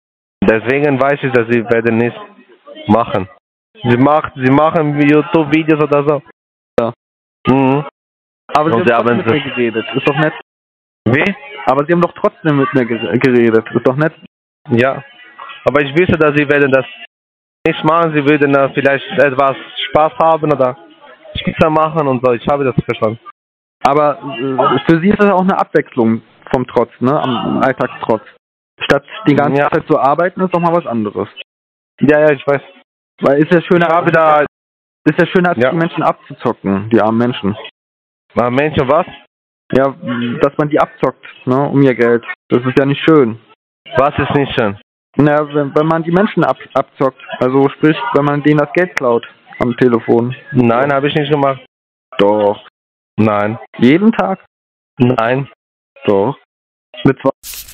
E: Deswegen weiß ich, dass sie werden nichts machen. Sie macht, sie machen YouTube-Videos oder so.
F: Ja.
E: Mhm.
F: Aber sie
E: Und
F: haben
E: sie
F: trotzdem
E: haben
F: mit mir geredet. Ist doch nett.
E: Wie?
F: Aber sie haben doch trotzdem mit mir ge- geredet. Ist doch nett.
E: Ja. Aber ich wisse, dass sie werden das nicht machen. Sie würden äh, vielleicht etwas Spaß haben oder Spitze machen und so. Ich habe das verstanden.
F: Aber äh, für sie ist das auch eine Abwechslung vom Trotz, ne? Am Alltagstrotz. Statt die ganze
E: Ja.
F: Zeit zu arbeiten, ist doch mal was anderes.
E: Ja, ja, ich weiß.
F: Weil ist ja schöner,
E: Ich habe da
F: ist ja schöner, als
E: Ja.
F: die Menschen abzuzocken, die armen Menschen.
E: äh, Menschen was?
F: Ja, dass man die abzockt, ne, um ihr Geld. Das ist ja nicht schön.
E: Was ist nicht schön?
F: Na, wenn, wenn man die Menschen ab, abzockt, also sprich, wenn man denen das Geld klaut am Telefon.
E: Nein, habe ich nicht gemacht.
F: Doch.
E: Nein.
F: Jeden Tag?
E: Nein.
F: Doch. Mit zwei.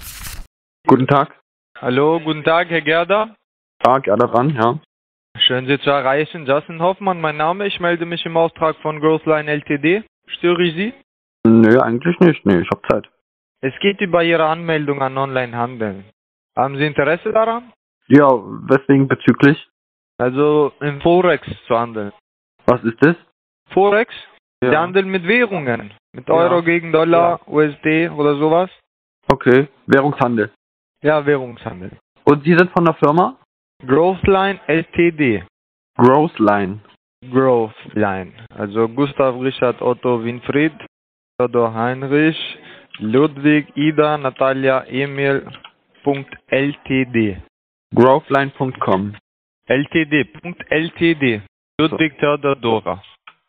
F: Guten Tag.
D: Hallo, guten Tag, Herr Gerda.
F: Tag, ja, daran, ja.
D: Schön, Sie zu erreichen. Justin Hoffmann, mein Name. Ich melde mich im Auftrag von Growthline L T D. Störe ich Sie?
F: Nö, eigentlich nicht. Nee, ich hab Zeit.
D: Es geht über Ihre Anmeldung an Onlinehandel. Haben Sie Interesse daran?
F: Ja, weswegen bezüglich?
D: Also in Forex zu handeln.
F: Was ist das?
D: Forex?
F: Ja.
D: Der Handel mit Währungen. Mit
F: Ja.
D: Euro gegen Dollar, U S D oder sowas.
F: Okay, Währungshandel.
D: Ja, Währungshandel.
F: Und Sie sind von der Firma?
D: Growthline L T D.
F: Growthline.
D: Growthline. Also Gustav, Richard, Otto, Winfried, Theodor, Heinrich, Ludwig, Ida, Natalia, Emil, Punkt L T D.
F: Growthline Punkt com.
D: L T D. Punkt L T D. Ludwig, Theodor, Dora.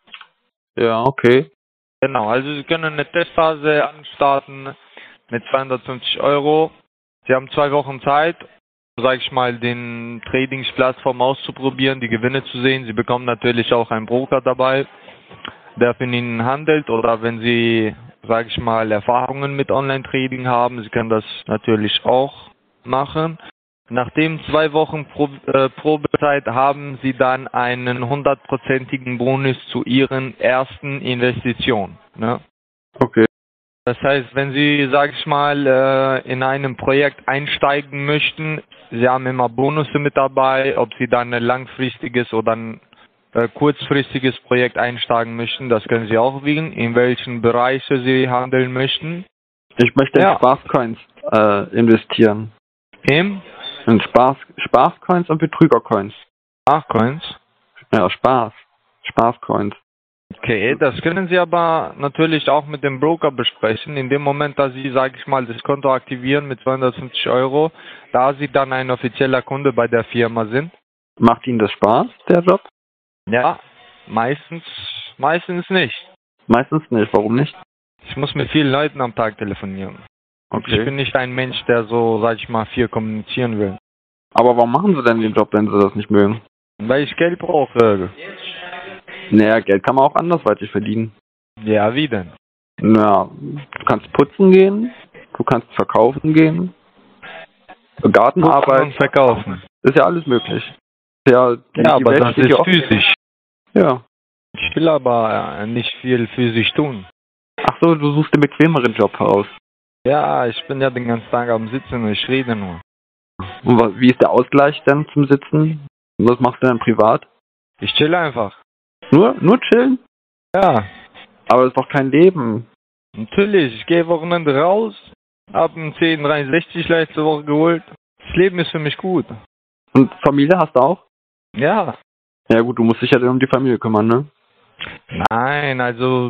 F: Ja, okay.
D: Genau, also Sie können eine Testphase anstarten mit zweihundertfünfzig Euro. Sie haben zwei Wochen Zeit, sage ich mal, den Tradingsplattform auszuprobieren, die Gewinne zu sehen. Sie bekommen natürlich auch einen Broker dabei, der für Ihnen handelt. Oder wenn Sie, sage ich mal, Erfahrungen mit Online-Trading haben, Sie können das natürlich auch machen. Nachdem zwei Wochen Pro äh, Probezeit haben Sie dann einen hundertprozentigen Bonus zu Ihren ersten Investitionen. Ne?
F: Okay.
D: Das heißt, wenn Sie, sage ich mal, äh, in einem Projekt einsteigen möchten, Sie haben immer Bonusse mit dabei, ob Sie dann ein langfristiges oder ein äh, kurzfristiges Projekt einsteigen möchten, das können Sie auch wählen, in welchen Bereiche Sie handeln möchten.
F: Ich möchte
D: Ja.
F: in Spaßcoins äh, investieren.
D: Im
F: In Spaß, Spaßcoins und Betrügercoins.
D: Sprachcoins.
F: Ja, Spaß. Spaßcoins.
D: Okay, das können Sie aber natürlich auch mit dem Broker besprechen. In dem Moment, da Sie, sage ich mal, das Konto aktivieren mit zweihundertfünfzig Euro, da Sie dann ein offizieller Kunde bei der Firma sind.
F: Macht Ihnen das Spaß, der Job?
D: Ja, meistens, meistens nicht.
F: Meistens nicht. Warum nicht?
D: Ich muss mit vielen Leuten am Tag telefonieren. Ich
F: Okay.
D: bin nicht ein Mensch, der so, sag ich mal, viel kommunizieren will.
F: Aber warum machen Sie denn den Job, wenn Sie das nicht mögen?
D: Weil ich Geld brauche.
F: Naja, Geld kann man auch andersweitig verdienen.
D: Ja, wie denn?
F: Na, du kannst putzen gehen, du kannst verkaufen gehen, Gartenarbeit,
D: Und verkaufen.
F: ist ja alles möglich. Ja, die,
D: Ja,
F: die
D: aber
F: Welt
D: das
F: steht
D: ist
F: ja offen.
D: physisch.
F: Ja.
D: Ich will aber äh, nicht viel physisch tun.
F: Ach so, du suchst den bequemeren Job aus.
D: Ja, ich bin ja den ganzen Tag am Sitzen und ich rede nur.
F: Und wa- wie ist der Ausgleich dann zum Sitzen? Was machst du denn privat?
D: Ich chill einfach.
F: Nur, nur chillen?
D: Ja,
F: Aber das ist doch kein Leben.
D: natürlich. Ich gehe Wochenende raus. Hab einen zehn dreiundsechzig letzte Woche geholt. Das Leben ist für mich gut.
F: Und Familie hast du auch?
D: Ja.
F: Ja gut, du musst dich ja dann um die Familie kümmern, ne?
D: Nein, also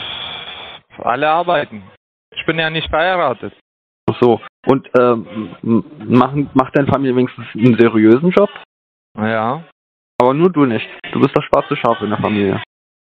D: pff, alle arbeiten. Ich bin ja nicht verheiratet.
F: Ach so. Und ähm, m- machen, macht deine Familie wenigstens einen seriösen Job?
D: Ja.
F: Aber nur du nicht. Du bist das schwarze Schaf in der Familie.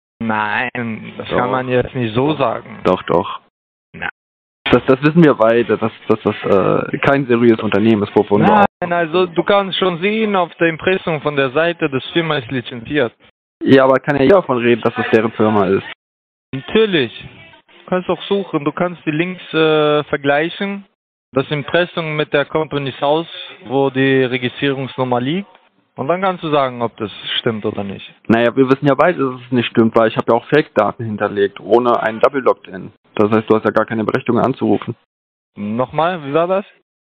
D: Nein, das
F: Doch.
D: kann man jetzt nicht so sagen.
F: Doch, doch.
D: Na.
F: Das, das wissen wir beide, dass, dass das äh, kein seriöses Unternehmen ist, wovon du auch.
D: Nein, also du kannst schon sehen, auf der Impressum von der Seite, das Firma ist lizenziert.
F: Ja, aber kann ja jeder davon reden, dass das deren Firma ist.
D: Natürlich. Du kannst auch suchen, du kannst die Links äh, vergleichen. Das Impressum mit der Company's House, wo die Registrierungsnummer liegt. Und dann kannst du sagen, ob das stimmt oder nicht.
F: Naja, wir wissen ja beide, dass es nicht stimmt, weil ich habe ja auch Fake-Daten hinterlegt, ohne einen Double-Logged-In. Das heißt, du hast ja gar keine Berechtigung anzurufen.
D: Nochmal, wie war das?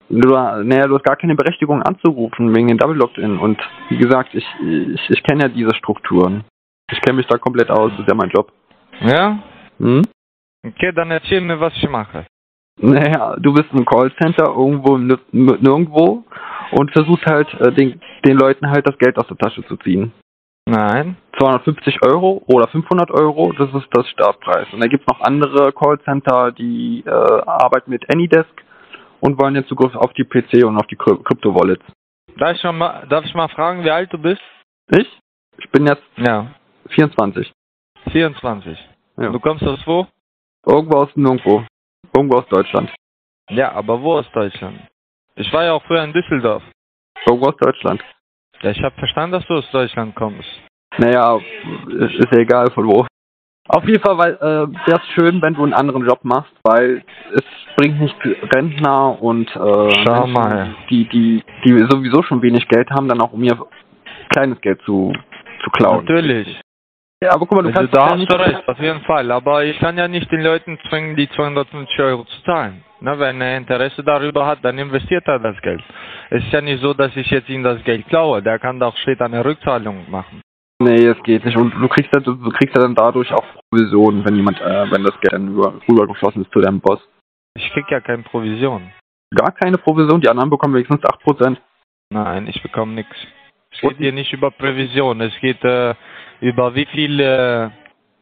F: Du, naja, du hast gar keine Berechtigung anzurufen wegen den Double Opt-in. Und wie gesagt, ich, ich, ich kenne ja diese Strukturen. Ich kenne mich da komplett aus, das ist ja mein Job.
D: Ja?
F: Hm?
D: Okay, dann erzähl mir, was ich mache.
F: Naja, du bist im Callcenter irgendwo nir- nirgendwo und versuchst halt äh, den, den Leuten halt das Geld aus der Tasche zu ziehen.
D: Nein.
F: zweihundertfünfzig Euro oder fünfhundert Euro, das ist das Startpreis. Und da gibt es noch andere Callcenter, die äh, arbeiten mit Anydesk und wollen den Zugriff auf die P C und auf die Kry- Krypto-Wallets.
D: Darf ich, mal, darf ich mal fragen, wie alt du bist?
F: Ich? Ich bin jetzt
D: Ja.
F: vierundzwanzig.
D: vierundzwanzig.
F: Ja.
D: Du kommst aus wo?
F: Irgendwo aus nirgendwo. Irgendwo aus Deutschland.
D: Ja, aber wo aus Deutschland? Ich war ja auch früher in Düsseldorf.
F: Irgendwo aus Deutschland.
D: Ja, ich habe verstanden, dass du aus Deutschland kommst.
F: Naja, ist, ist ja egal von wo. Auf jeden Fall, weil äh, wäre es schön, wenn du einen anderen Job machst, weil es bringt nicht Rentner und äh,
D: Schau
F: Menschen,
D: mal.
F: Die, die, die sowieso schon wenig Geld haben, dann auch um ihr kleines Geld zu, zu klauen.
D: Natürlich.
F: Ja, aber guck mal, du
D: Also,
F: kannst
D: da
F: ja
D: hast
F: nicht...
D: du recht, auf jeden Fall. Aber ich kann ja nicht den Leuten zwingen, die zweihundertfünfzig Euro zu zahlen. Ne, wenn er Interesse darüber hat, dann investiert er das Geld. Es ist ja nicht so, dass ich jetzt ihm das Geld klaue. Der kann doch später eine Rückzahlung machen.
F: Nee, das geht nicht. Und du kriegst ja, du kriegst ja dann dadurch auch Provision, wenn jemand, äh, wenn das Geld dann über, rübergeflossen ist zu deinem Boss.
D: Ich krieg ja keine Provision.
F: Gar keine Provision, die anderen bekommen wenigstens acht Prozent.
D: Nein, ich bekomme nichts. Es geht hier nicht über Provision. Es geht äh, über wie viele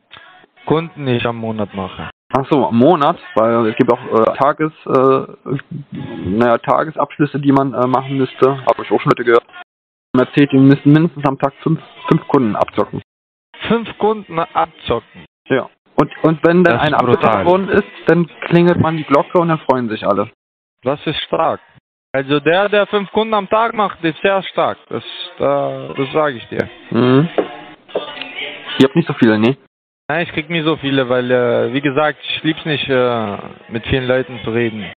D: Kunden ich am Monat mache.
F: Ach so, am Monat, weil es gibt auch äh, Tages, äh, naja, Tagesabschlüsse, die man äh, machen müsste. Habe ich auch schon heute gehört. Man erzählt, die müssen mindestens am Tag fünf, fünf Kunden abzocken.
D: Fünf Kunden abzocken.
F: Ja. Und, und wenn dann
D: Das ist
F: einer abgezockt
D: brutal.
F: worden ist, dann klingelt man die Glocke und dann freuen sich alle.
D: Das ist stark. Also der, der fünf Kunden am Tag macht, ist sehr stark. Das, äh, das sage ich dir.
F: Mhm. Ihr habt nicht so viele, ne?
D: Nein, ich krieg nie so viele, weil, äh, wie gesagt, ich lieb's nicht, äh, mit vielen Leuten zu reden.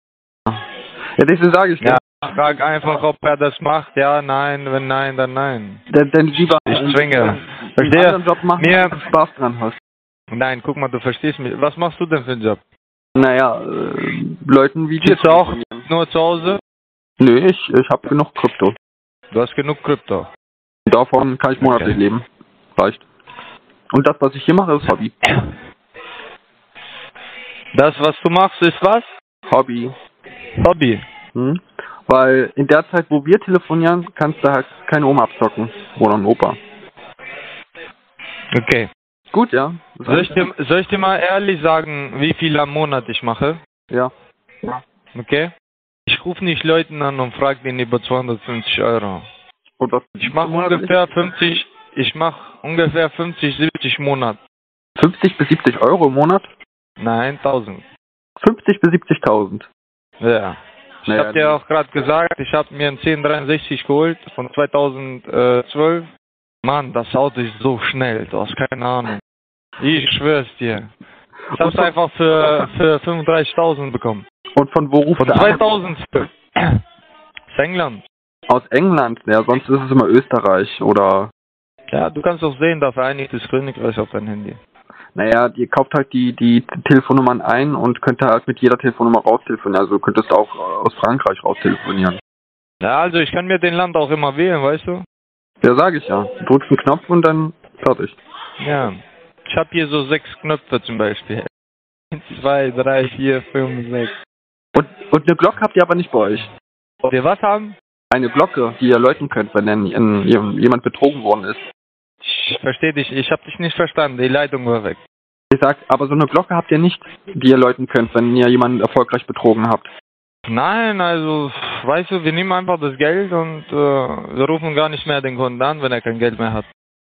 F: Ja, deswegen sage ich,
D: Ja, ich frag einfach, ob er das macht. Ja, nein, wenn nein, dann nein.
F: denn, denn lieber
D: Ich zwinge.
F: einen
D: Verstehe?
F: anderen Job machen,
D: Mir-
F: wenn du Spaß dran hast.
D: Nein, guck mal, du verstehst mich. Was machst du denn für einen Job?
F: Naja, äh, Leuten wie dir
D: Bist du auch nur zu Hause?
F: Nö, ich, ich habe genug Krypto.
D: Du hast genug Krypto.
F: Davon kann ich monatlich
D: Okay.
F: leben. Reicht. Und das, was ich hier mache, ist Hobby.
D: Das, was du machst, ist was?
F: Hobby.
D: Hobby.
F: Hm? Weil in der Zeit, wo wir telefonieren, kannst du halt keine Oma abzocken. Oder einen Opa.
D: Okay.
F: Gut, ja.
D: Soll ich, dir, soll ich dir mal ehrlich sagen, wie viel am Monat ich mache?
F: Ja.
D: Okay? Ich rufe nicht Leuten an und frage denen über zweihundertfünfzig Euro.
F: Und was
D: Ich mache ungefähr fünfzig, ich mache ungefähr fünfzig, siebzig im Monat.
F: fünfzig bis siebzig Euro im Monat?
D: Nein, tausend.
F: fünfzig bis siebzigtausend.
D: Ja. Ich
F: Naja,
D: habe dir auch gerade gesagt, ich habe mir einen zehn dreiundsechzig geholt von zweitausendzwölf. Mann, das Auto ist so schnell, du hast keine Ahnung. Ich schwör's dir. Ich hab's einfach für, für fünfunddreißigtausend bekommen.
F: Und von wo ruft
D: Von
F: der an?
D: zweitausendzwölf. Aus England.
F: Aus England. Ja, sonst ist es immer Österreich oder...
D: Ja, du kannst auch sehen, da Vereinigtes Königreich auf dein Handy.
F: Naja, ihr kauft halt die, die Telefonnummern ein und könnt halt mit jeder Telefonnummer raustelefonieren. Also du könntest auch aus Frankreich raustelefonieren.
D: Ja, also ich kann mir den Land auch immer wählen, weißt du?
F: Ja, sage ich ja. Du drückst einen Knopf und dann fertig.
D: Ja. Ich habe hier so sechs Knöpfe zum Beispiel. eins, zwei, drei, vier, fünf, sechs.
F: Und, und eine Glocke habt ihr aber nicht bei euch.
D: Ob wir was haben?
F: Eine Glocke, die ihr läuten könnt, wenn denn in- jemand betrogen worden ist.
D: Ich verstehe dich, ich habe dich nicht verstanden, die Leitung war weg.
F: Ich sag, aber so eine Glocke habt ihr nicht, die ihr läuten könnt, wenn ihr jemanden erfolgreich betrogen habt.
D: Nein, also, weißt du, wir nehmen einfach das Geld und äh, wir rufen gar nicht mehr den Kunden an, wenn er kein Geld mehr hat.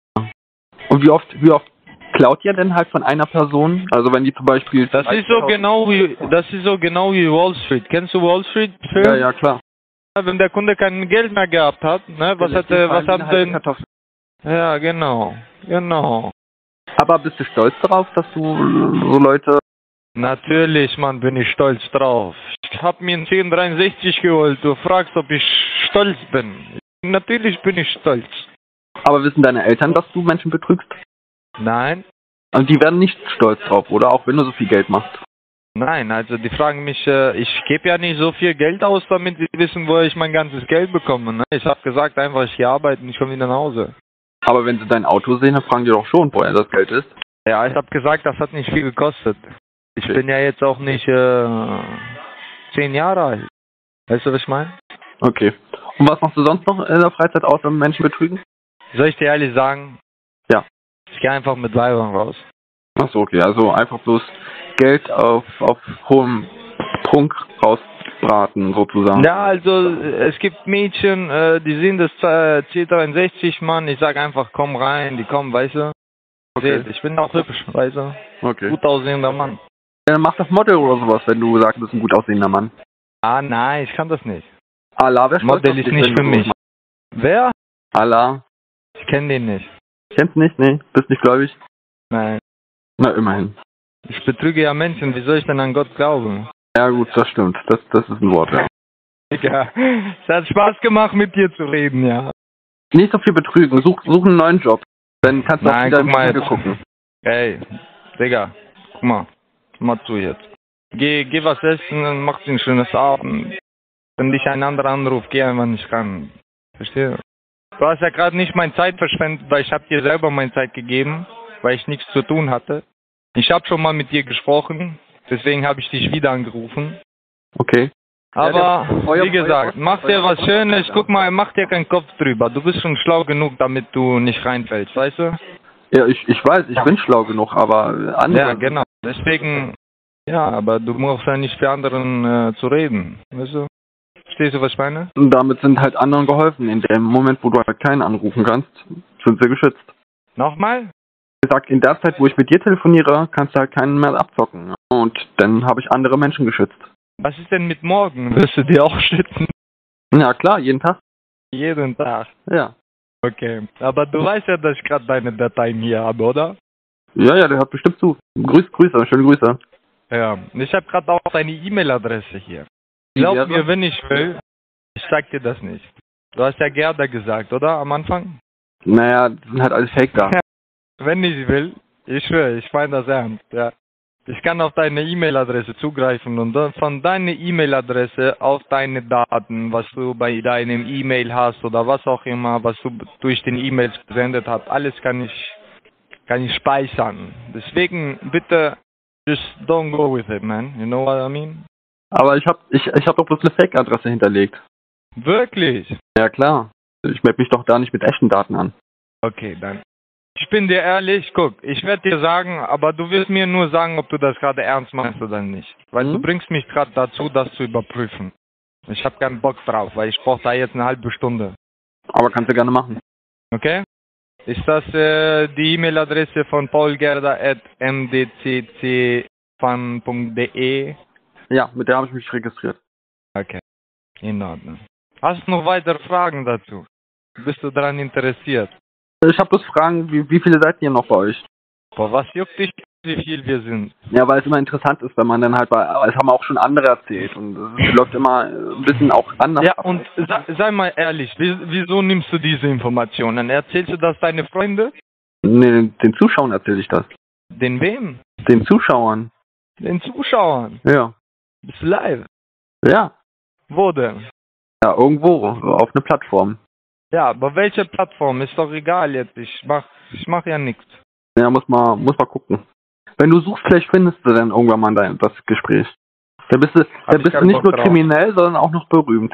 F: Und wie oft, wie oft klaut ihr denn halt von einer Person? Also wenn die zum Beispiel...
D: Das ist so genau wie, das ist so genau wie Wall Street. Kennst du Wall Street? Film?
F: Ja, ja, klar.
D: Wenn der Kunde kein Geld mehr gehabt hat, ne, was hat er, was haben denn?
F: Kartoffeln.
D: Ja, genau, genau.
F: Aber bist du stolz darauf, dass du so Leute...
D: Natürlich, Mann, bin ich stolz drauf. Ich hab mir einen zehn dreiundsechzig geholt. Du fragst, ob ich stolz bin. Natürlich bin ich stolz.
F: Aber wissen deine Eltern, dass du Menschen betrügst?
D: Nein,
F: Und die werden nicht stolz drauf, oder? Auch wenn du so viel Geld machst.
D: Nein, also die fragen mich, äh, ich gebe ja nicht so viel Geld aus, damit sie wissen, wo ich mein ganzes Geld bekomme. Ne? Ich habe gesagt einfach, ich gehe arbeiten, ich komme wieder nach Hause.
F: Aber wenn sie dein Auto sehen, dann fragen die doch schon, woher das Geld ist.
D: Ja, ich habe gesagt, das hat nicht viel gekostet. Ich bin ja jetzt auch nicht äh, zehn Jahre alt. Weißt du, was ich meine?
F: Okay. Und was machst du sonst noch in der Freizeit außer Menschen betrügen?
D: Soll ich dir ehrlich sagen?
F: Ja.
D: Ich gehe einfach mit Weibern raus.
F: Achso, okay. Also einfach bloß Geld auf, auf hohem Prunk rausbraten, sozusagen.
D: Ja, also es gibt Mädchen, äh, die sehen das äh, C dreiundsechzig, Mann. Ich sag einfach, komm rein, die kommen, weißt du?
F: Okay.
D: Ich bin auch hübsch, weißt du?
F: Okay.
D: Gut aussehender Mann.
F: Ja, dann mach das Model oder sowas, wenn du sagst, du bist ein gut aussehender Mann.
D: Ah, nein, ich kann das nicht.
F: Allah, wer stolz
D: Model
F: auf
D: ist
F: dich,
D: nicht
F: wenn
D: für
F: du
D: mich.
F: sowas
D: Wer?
F: machst? Allah.
D: Ich kenne den nicht.
F: Kennst nicht? Nee, bist nicht gläubig?
D: Nein.
F: Na, immerhin.
D: Ich betrüge ja Menschen, wie soll ich denn an Gott glauben?
F: Ja gut, das stimmt. Das, das ist ein Wort, ja.
D: Digga, es hat Spaß gemacht, mit dir zu reden, ja.
F: Nicht so viel betrügen, such, such einen neuen Job. Dann kannst du auch
D: Nein,
F: wieder
D: guck
F: im
D: mal
F: Spiegel
D: jetzt.
F: gucken.
D: Ey, Digga, guck mal. Guck mal zu jetzt. Geh, geh was essen und mach dir ein schönes Abend. Wenn dich ein anderer anruft, geh einfach nicht ran. Verstehst du? Du hast ja gerade nicht meine Zeit verschwendet, weil ich habe dir selber meine Zeit gegeben, weil ich nichts zu tun hatte. Ich habe schon mal mit dir gesprochen, deswegen habe ich dich wieder angerufen.
F: Okay.
D: Aber,
F: Ja, der- euer-
D: wie gesagt,
F: euer-
D: mach dir
F: euer-
D: was Schönes, guck mal, mach dir keinen Kopf drüber. Du bist schon schlau genug, damit du nicht reinfällst, weißt du?
F: Ja, ich, ich weiß, ich bin schlau genug, aber andere...
D: Ja, genau. Deswegen, ja, aber du brauchst ja nicht für anderen äh, zu reden, weißt du? Verstehst du, was ich meine?
F: Und damit sind halt anderen geholfen. In dem Moment, wo du halt keinen anrufen kannst, sind sie geschützt.
D: Nochmal?
F: Ich sag, in der Zeit, wo ich mit dir telefoniere, kannst du halt keinen mehr abzocken. Und dann habe ich andere Menschen geschützt.
D: Was ist denn mit morgen? Wirst du dir auch schützen?
F: Ja klar, jeden Tag.
D: Jeden Tag.
F: Ja.
D: Okay. Aber du weißt ja, dass ich gerade deine Dateien hier habe, oder?
F: Ja, ja, der hört bestimmt zu. Grüß, Grüße, schöne Grüße.
D: Ja. Ich habe gerade auch deine E-Mail-Adresse hier. Glaub
F: Ja,
D: mir, wenn ich will, ich sag dir das nicht. Du hast ja Gerda gesagt, oder? Am Anfang?
F: Naja, das sind halt alles Fake da.
D: Wenn ich will, ich schwöre, ich meine das ernst, ja. Ich kann auf deine E-Mail-Adresse zugreifen und dann von deiner E-Mail-Adresse auf deine Daten, was du bei deinem E-Mail hast oder was auch immer, was du durch den E-Mails gesendet hast, alles kann ich, kann ich speichern. Deswegen bitte, just don't go with it, man. You know what I mean?
F: Aber ich hab, ich, ich hab doch bloß eine Fake-Adresse hinterlegt.
D: Wirklich?
F: Ja klar. Ich melde mich doch da nicht mit echten Daten an.
D: Okay, dann. Ich bin dir ehrlich, guck, ich werde dir sagen, aber du wirst mir nur sagen, ob du das gerade ernst meinst oder nicht. Weil
F: Mhm.
D: du bringst mich gerade dazu, das zu überprüfen. Ich habe keinen Bock drauf, weil ich brauche da jetzt eine halbe Stunde.
F: Aber kannst du gerne machen.
D: Okay? Ist das äh, die E-Mail-Adresse von paulgerda at m d c c fan punkt d e?
F: Ja, mit der habe ich mich registriert.
D: Okay, in Ordnung. Hast du noch weitere Fragen dazu? Bist du daran interessiert?
F: Ich habe bloß Fragen, wie, wie viele seid ihr noch bei euch?
D: Boah, was juckt dich, wie viel wir sind?
F: Ja, weil es immer interessant ist, wenn man dann halt bei, es haben auch schon andere erzählt und es läuft immer ein bisschen auch anders.
D: Ja, und sei, sei mal ehrlich, wie, wieso nimmst du diese Informationen? Erzählst du das deine Freunde?
F: Nee, den, den Zuschauern erzähle ich das.
D: Den wem?
F: Den Zuschauern.
D: Den Zuschauern.
F: Ja.
D: Bist du live?
F: Ja.
D: Wo denn?
F: Ja, irgendwo, auf eine Plattform.
D: Ja, aber welche Plattform? Ist doch egal jetzt. Ich mach, ich mach ja nichts.
F: Ja, muss mal, muss mal gucken. Wenn du suchst, vielleicht findest du dann irgendwann mal dein, das Gespräch. Da bist du, da
D: ich
F: bist du
D: keinen
F: nicht
D: Bock
F: nur
D: drauf.
F: kriminell, sondern auch noch berühmt.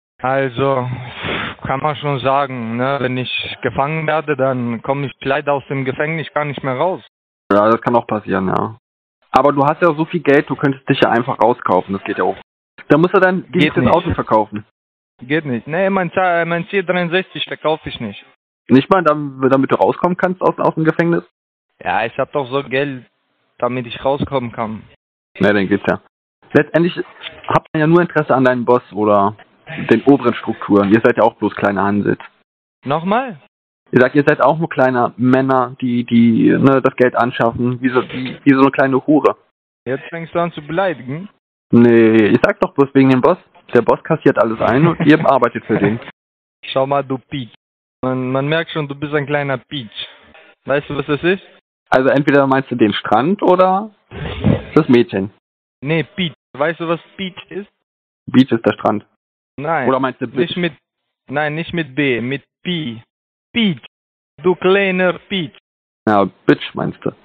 D: Also, kann man schon sagen, ne? Wenn ich gefangen werde, dann komme ich leider aus dem Gefängnis gar nicht mehr raus.
F: Ja, das kann auch passieren, ja. Aber du hast ja so viel Geld, du könntest dich ja einfach rauskaufen, das geht ja auch. Da musst du dann
D: Geht
F: dieses
D: nicht.
F: Auto verkaufen.
D: Geht nicht. Nee, mein, Z- mein C dreiundsechzig verkaufe ich nicht.
F: Nicht mal, dam- damit du rauskommen kannst aus, aus dem Gefängnis?
D: Ja, ich habe doch so Geld, damit ich rauskommen kann.
F: Ne, dann geht's ja. Letztendlich habt ihr ja nur Interesse an deinem Boss oder den oberen Strukturen. Ihr seid ja auch bloß kleine Hansel.
D: Nochmal?
F: Ihr sagt, ihr seid auch nur kleine Männer, die, die ne, das Geld anschaffen, wie so, wie, wie so eine kleine Hure.
D: Jetzt fängst du an zu beleidigen.
F: Nee, ich sag doch bloß wegen dem Boss. Der Boss kassiert alles ein und ihr arbeitet für den.
D: Schau mal, du Peach. Man, man merkt schon, du bist ein kleiner Peach. Weißt du, was das ist?
F: Also entweder meinst du den Strand oder das Mädchen.
D: Nee, Beach. Weißt du, was Beach ist?
F: Beach ist der Strand.
D: Nein.
F: Oder meinst du Bitch?
D: Nicht mit, nein, nicht mit B, mit P. Beach. Du kleiner Beach.
F: Ja, Bitch meinst du.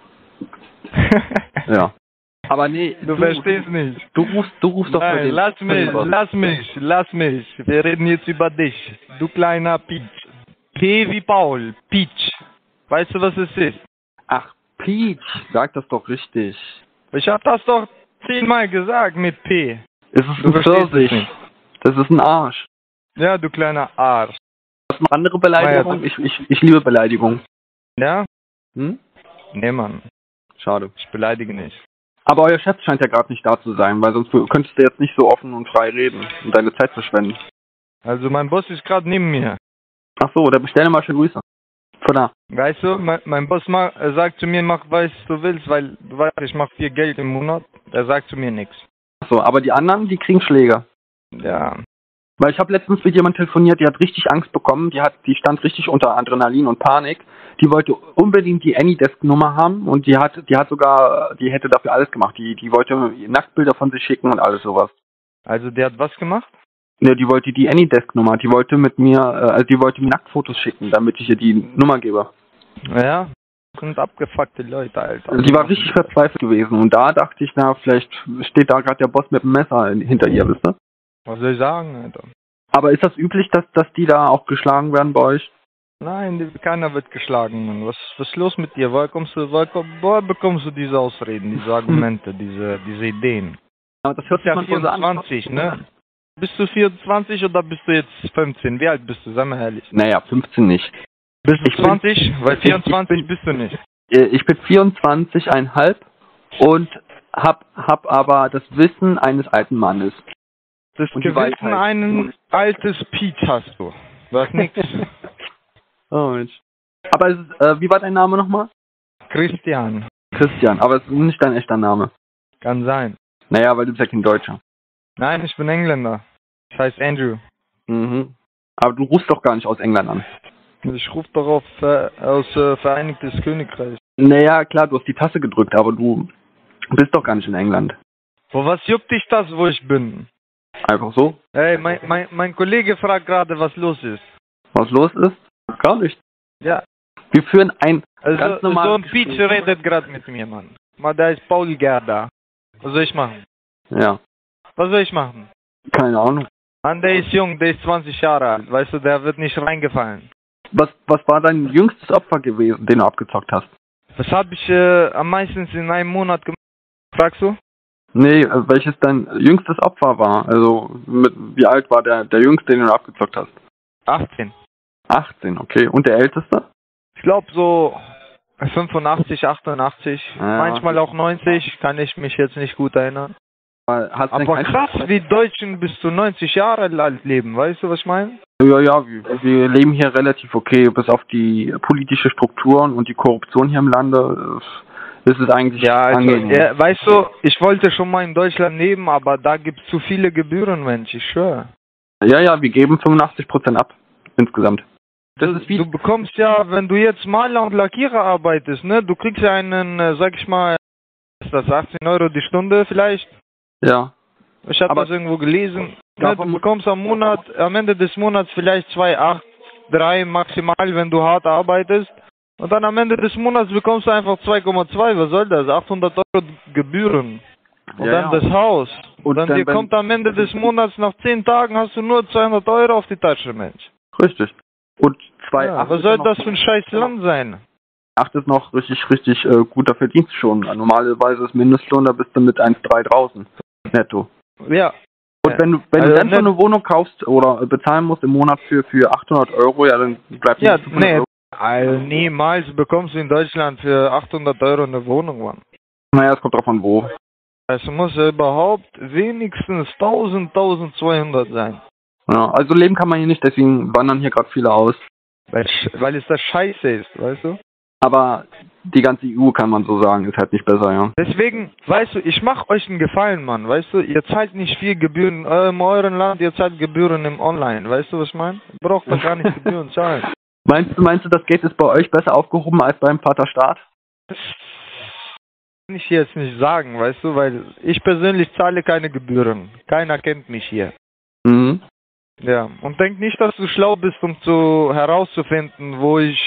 F: Ja. Aber nee,
D: Du, verstehst nicht.
F: Du rufst, du rufst doch für
D: Nein,
F: den.
D: lass
F: für
D: mich,
F: den Boss.
D: lass mich, lass mich. Wir reden jetzt über dich. Du kleiner Peach. P wie Paul. Peach. Weißt du, was es ist?
F: Ach, Peach, sag das doch richtig.
D: Ich hab das doch zehnmal gesagt mit P.
F: Es ist
D: Du
F: ein
D: verstehst es
F: Pfirsich.
D: nicht.
F: Das ist ein Arsch.
D: Ja, du kleiner Arsch.
F: Hast du noch andere Beleidigungen?
D: Ah, ja.
F: Ich, ich, ich liebe Beleidigungen.
D: Ja?
F: Hm?
D: Nee, Mann.
F: Schade.
D: Ich beleidige nicht.
F: Aber euer Chef scheint ja gerade nicht da zu sein, weil sonst könntest du jetzt nicht so offen und frei reden und deine Zeit verschwenden.
D: Also mein Boss ist gerade neben mir.
F: Ach so, dann bestelle mal schön Grüße. Von da.
D: Weißt du, mein, mein Boss ma er sagt zu mir, mach, was du willst, weil du weißt, ich mach viel Geld im Monat. Er sagt zu mir nichts.
F: Ach so, aber die anderen, die kriegen Schläge.
D: Ja.
F: Weil ich habe letztens mit jemandem telefoniert, die hat richtig Angst bekommen, die hat, die stand richtig unter Adrenalin und Panik. Die wollte unbedingt die Anydesk-Nummer haben und die hat, die hat sogar, die hätte dafür alles gemacht. Die, die wollte Nacktbilder von sich schicken und alles sowas.
D: Also der hat was gemacht?
F: Ne, die wollte die Anydesk-Nummer, die wollte mit mir, äh, also die wollte mir Nacktfotos schicken, damit ich ihr die Nummer gebe.
D: Ja. Das sind abgefuckte Leute, Alter.
F: Also die war richtig verzweifelt gewesen und da dachte ich, na, vielleicht steht da gerade der Boss mit dem Messer hinter ihr, wisst ihr?
D: Was soll ich sagen, Alter?
F: Aber ist das üblich, dass, dass die da auch geschlagen werden bei euch?
D: Nein, die, keiner wird geschlagen, Mann. Was, was ist los mit dir? Woher kommst du, woher, komm- woher bekommst du diese Ausreden, diese Argumente, diese, diese Ideen?
F: Aber das
D: Du
F: hört
D: bist
F: sich
D: ja
F: mal so an.
D: vierundzwanzig, ne? Bist du vierundzwanzig oder bist du jetzt fünfzehn? Wie alt bist du? Sei mal ehrlich.
F: Naja, fünfzehn nicht.
D: Bist du
F: Ich bin-
D: zwanzig? Weil
F: ich-
D: vierundzwanzig
F: ich bin-
D: bist du nicht.
F: Äh, Ich bin vierundzwanzig Komma fünf und hab, hab aber das Wissen eines alten Mannes.
D: Das
F: Und die
D: Gewissen
F: Weisheit.
D: ein altes Peach hast du. Du hast nichts.
F: Oh Mensch. Aber es ist, äh, wie war dein Name nochmal?
D: Christian.
F: Christian, aber es ist nicht dein echter Name.
D: Kann sein.
F: Naja, weil du bist ja kein Deutscher.
D: Nein, ich bin Engländer. Ich heiße Andrew.
F: Mhm. Aber du rufst doch gar nicht aus England an.
D: Ich rufe doch auf, äh, aus äh, Vereinigtes Königreich.
F: Naja, klar, du hast die Tasse gedrückt, aber du bist doch gar nicht in England.
D: Wo was juckt dich das, wo ich bin?
F: Einfach so.
D: Hey, mein, mein, mein Kollege fragt gerade, was los ist.
F: Was los ist? Gar nicht.
D: Ja,
F: Wir führen ein
D: also
F: ganz
D: so
F: normales
D: ein Peach
F: Gespräch.
D: redet gerade mit mir, Mann. Mal, da ist Paul Gerda. Was soll ich machen?
F: Ja,
D: Was soll ich machen?
F: keine Ahnung.
D: Mann, der ist jung, der ist zwanzig Jahre alt. Weißt du, der wird nicht reingefallen.
F: Was, was war dein jüngstes Opfer gewesen, den du abgezockt hast?
D: Was habe ich äh, am meisten in einem Monat gemacht? Fragst du?
F: Nee, äh, welches dein jüngstes Opfer war? Also, mit, wie alt war der, der jüngste, den du abgezockt hast?
D: achtzehn.
F: achtzehn, okay. Und der älteste?
D: Ich glaube so fünfundachtzig, achtundachtzig,
F: Ja.
D: manchmal auch neunzig, kann ich mich jetzt nicht gut erinnern.
F: Hast du denn
D: Aber
F: kein-
D: krass, wie Deutschen bis zu neunzig Jahre alt leben, weißt du, was ich meine?
F: Ja, ja, wir, wir leben hier relativ okay, bis auf die politische Strukturen und die Korruption hier im Lande äh, ist es eigentlich
D: Ja, also,
F: angenehm.
D: ja, weißt du, ich wollte schon mal in Deutschland leben, aber da gibt es zu viele Gebühren, Mensch, ich schwöre.
F: Ja, ja, wir geben fünfundachtzig Prozent ab, insgesamt. Das
D: Du,
F: ist wie,
D: du bekommst ja, wenn du jetzt Maler und Lackierer arbeitest, ne, du kriegst ja einen, äh, sag ich mal, ist das achtzehn Euro die Stunde vielleicht?
F: ja.
D: Ich habe
F: Aber
D: das irgendwo gelesen. Ne,
F: davon
D: du
F: muss-
D: bekommst am Monat, am Ende des Monats vielleicht zwei Komma acht, drei maximal, wenn du hart arbeitest. Und dann am Ende des Monats bekommst du einfach zwei Komma zwei. Was soll das? achthundert Euro Gebühren. Und
F: Ja,
D: dann
F: ja.
D: das Haus.
F: Und
D: Und dann,
F: dann,
D: dir
F: wenn-
D: kommt am Ende des Monats, nach zehn Tagen hast du nur zweihundert Euro auf die Tasche, Mensch.
F: Richtig. Und zwei
D: Ja,
F: acht
D: was
F: ist
D: soll
F: noch-
D: das für ein scheiß Land sein?
F: acht ist noch richtig, richtig äh, guter Verdienst schon. Normalerweise ist Mindestlohn, da bist du mit eins Komma drei draußen. Netto.
D: Ja.
F: Und wenn du, wenn
D: Also
F: du dann
D: net-
F: schon eine Wohnung kaufst oder bezahlen musst im Monat für, für achthundert Euro, ja, dann bleibt
D: Ja,
F: nicht fünfhundert
D: nee.
F: Euro.
D: Also niemals bekommst du in Deutschland für achthundert Euro eine Wohnung, Mann.
F: Naja, es kommt drauf an, wo.
D: Es muss ja überhaupt wenigstens tausend, tausendzweihundert sein.
F: Ja, also leben kann man hier nicht, deswegen wandern hier gerade viele aus.
D: Weil, weil es das Scheiße ist, weißt du?
F: Aber die ganze E U, kann man so sagen, ist halt nicht besser, ja.
D: Deswegen, weißt du, ich mach euch einen Gefallen, Mann, weißt du? Ihr zahlt nicht viel Gebühren äh, in eurem Land, ihr zahlt Gebühren im Online, weißt du, was ich meine? Ihr braucht doch gar nicht Gebühren zahlen.
F: Meinst du, meinst du, das Geld ist bei euch besser aufgehoben als beim Vaterstaat?
D: ich jetzt nicht sagen, weißt du, weil ich persönlich zahle keine Gebühren. Keiner kennt mich hier.
F: Mhm.
D: Ja, und denk nicht, dass du schlau bist, um zu herauszufinden, wo ich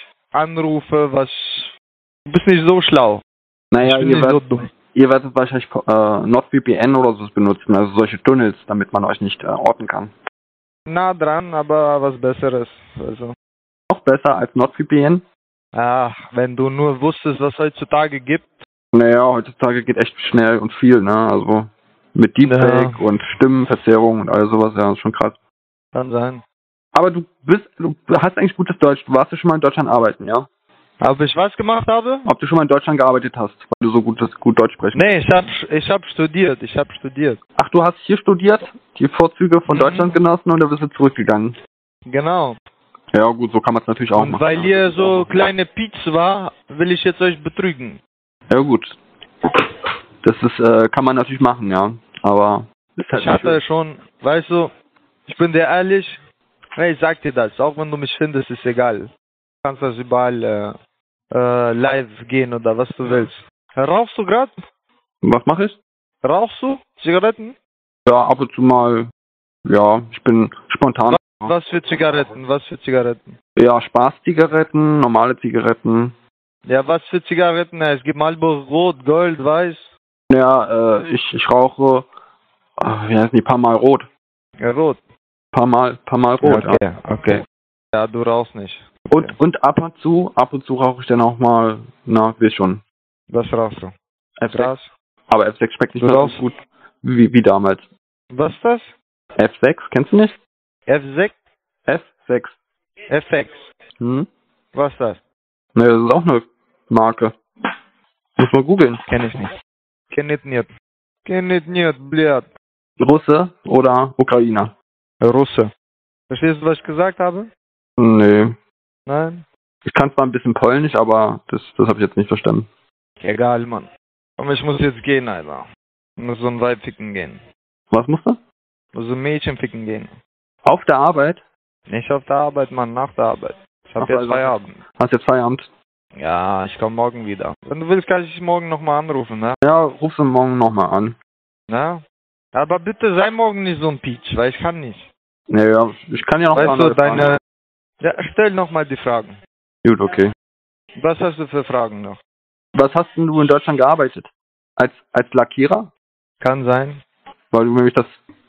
D: anrufe, was... Du bist nicht so schlau.
F: Naja,
D: ich bin
F: ihr
D: nicht so
F: werdet,
D: dumm.
F: ihr werdet wahrscheinlich äh, NordVPN oder so benutzen, also solche Tunnels, damit man euch nicht äh, orten kann.
D: Nah dran, aber was Besseres. Also,
F: Noch besser als NordVPN?
D: ach, wenn du nur wusstest, was heutzutage gibt.
F: Naja, heutzutage geht echt schnell und viel, ne? Also mit Deepfake
D: Ja.
F: und Stimmenverzerrung und all sowas, ja, das ist schon krass.
D: Kann sein.
F: Aber du bist, du hast eigentlich gutes Deutsch. Du warst ja schon mal in Deutschland arbeiten, ja?
D: Ob ich was gemacht habe?
F: Ob du schon mal in Deutschland gearbeitet hast, weil du so gut, gut Deutsch sprichst.
D: Nee, ich hab, ich hab studiert, ich hab studiert.
F: Ach, du hast hier studiert, die Vorzüge von
D: Mhm.
F: Deutschland genossen und dann bist du zurückgegangen.
D: Genau.
F: Ja gut, so kann man es natürlich auch
D: Und
F: machen.
D: weil ihr so kleine Piets war, will ich jetzt euch betrügen.
F: Ja gut. Das ist, äh, kann man natürlich machen, ja. Aber ist halt
D: Ich hatte schon, weißt du, ich bin dir ehrlich, hey, ich sag dir das, auch wenn du mich findest, ist egal. Du kannst das überall äh, äh, live gehen oder was du willst. Rauchst du gerade?
F: Was mache ich?
D: Rauchst du Zigaretten?
F: Ja, ab und zu mal, ja, ich bin spontan.
D: Was für Zigaretten? Was für Zigaretten?
F: Ja, Spaßzigaretten, normale Zigaretten.
D: Ja, was für Zigaretten? Es gibt Marlboro Rot, Gold, Weiß.
F: Ja, äh, ich, ich rauche, äh, wie heißen die, paar Mal rot.
D: Ja, Rot.
F: Paar Mal, paar Mal rot, ja.
D: Okay, okay. Ja, du rauchst nicht.
F: Und, und ab und zu, ab und zu rauche ich dann auch mal, na, wie schon.
D: Was rauchst du?
F: F sechs.
D: Gras?
F: Aber F sechs schmeckt nicht
D: Du
F: mehr so
D: rauchst-
F: gut wie, wie damals.
D: Was ist das?
F: F sechs, kennst du nicht?
D: F sechs?
F: F sechs.
D: F sechs.
F: Hm?
D: Was ist das?
F: Ne, das ist auch eine Marke. Muss mal googeln.
D: Kenn ich nicht. Kenn ich nicht. Kenn ich nicht, blöd.
F: Russe oder Ukrainer?
D: Russe. Verstehst du, was ich gesagt habe?
F: Nee.
D: Nein?
F: Ich kann zwar ein bisschen Polnisch, aber das, das habe ich jetzt nicht verstanden.
D: Egal, Mann. Aber ich muss jetzt gehen, Alter. Ich muss so ein Weib ficken gehen.
F: Was musst du?
D: Muss so ein Mädchen ficken gehen.
F: Auf der Arbeit?
D: Nicht auf der Arbeit, Mann, nach der Arbeit. Ich hab
F: Ach,
D: jetzt
F: also-
D: Feierabend.
F: Hast jetzt Feierabend?
D: Ja, ich komme morgen wieder. Wenn du willst, kann ich dich morgen nochmal anrufen, ne?
F: Ja, ruf sie morgen nochmal an.
D: Ja? Aber bitte sei morgen nicht so ein Peach, weil ich kann nicht.
F: Naja, ich kann ja noch
D: Weißt du,
F: andere Fragen.
D: deine... Ja, stell nochmal die Fragen.
F: Gut, okay.
D: Was hast du für Fragen noch?
F: Was hast denn du in Deutschland gearbeitet? Als, als Lackierer?
D: Kann sein.
F: Weil du nämlich das,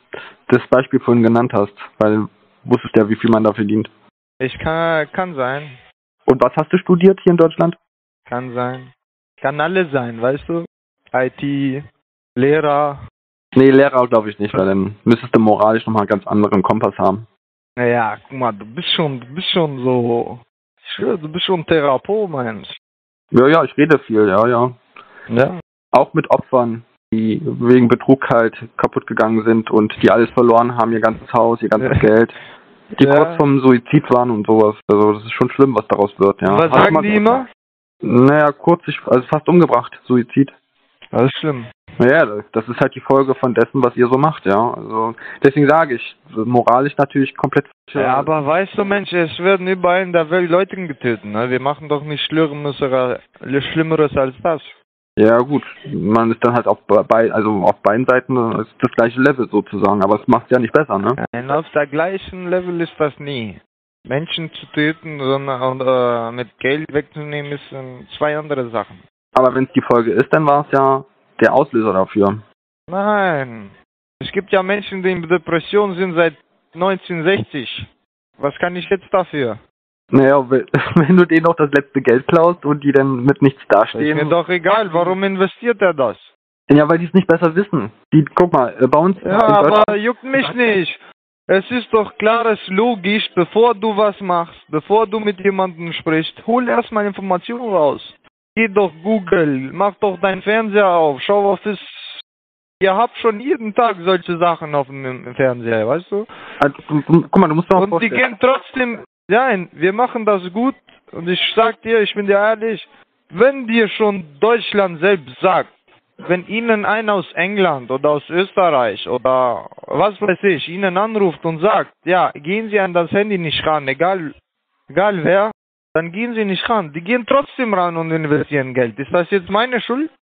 F: das Beispiel vorhin genannt hast. Weil du wusstest ja, wie viel man da verdient.
D: Ich kann, kann sein.
F: Und was hast du studiert hier in Deutschland?
D: Kann sein. Kann alles sein, weißt du? I T, Lehrer.
F: Nee, Lehrer glaube ich nicht, weil dann müsstest du moralisch nochmal einen ganz anderen Kompass haben.
D: Naja, guck mal, du bist schon, du bist schon so... Ich schwör, du bist schon Therapeut, Mensch.
F: Ja, ja, ich rede viel, ja, ja.
D: Ja?
F: Auch mit Opfern, die wegen Betrug halt kaputt gegangen sind und die alles verloren haben, ihr ganzes Haus, ihr ganzes
D: Ja.
F: Geld. Die
D: Ja.
F: kurz vom Suizid waren und sowas. Also das ist schon schlimm, was daraus wird, ja.
D: Was
F: Hast du
D: sagen
F: mal
D: die
F: gehört?
D: immer?
F: Naja, kurz, ich, also fast umgebracht, Suizid.
D: Das ist schlimm.
F: Naja, das, das ist halt die Folge von dessen, was ihr so macht, ja. Also deswegen sage ich, moralisch natürlich komplett falsch.
D: Ja, aber weißt du, Mensch, es werden überall in der Welt Leute getötet, ne? Wir machen doch nicht Schlimmeres, Schlimmeres als das.
F: Ja gut, man ist dann halt auf, bei, also auf beiden Seiten das, ist das gleiche Level sozusagen, aber es macht es ja nicht besser, ne?
D: Nein, auf der gleichen Level ist das nie. Menschen zu töten sondern, und äh, mit Geld wegzunehmen, ist äh, zwei andere Sachen.
F: Aber wenn es die Folge ist, dann war es ja der Auslöser dafür.
D: Nein. Es gibt ja Menschen, die in Depression sind seit neunzehnhundertsechzig. Was kann ich jetzt dafür?
F: Naja, wenn du denen noch das letzte Geld klaust und die dann mit nichts
D: Ist mir
F: dastehen.
D: doch egal, warum investiert er das?
F: Ja, weil die es nicht besser wissen. Die, guck mal, äh, bei uns
D: Ja,
F: in
D: aber
F: Deutschland-
D: juckt mich nicht. Es ist doch klares logisch, bevor du was machst, bevor du mit jemandem sprichst, hol erstmal Informationen raus. Geh doch Google, mach doch deinen Fernseher auf, schau auf das. Ihr habt schon jeden Tag solche Sachen auf dem Fernseher, weißt du?
F: Also, du- du- guck mal, du musst dir mal
D: Und die
F: vorstellen.
D: gehen trotzdem, nein, wir machen das gut und ich sag dir, ich bin dir ehrlich, wenn dir schon Deutschland selbst sagt, wenn Ihnen einer aus England oder aus Österreich oder was weiß ich, Ihnen anruft und sagt, ja, gehen Sie an das Handy nicht ran, egal, egal wer, dann gehen Sie nicht ran. Die gehen trotzdem ran und investieren Geld. Ist das jetzt meine Schuld?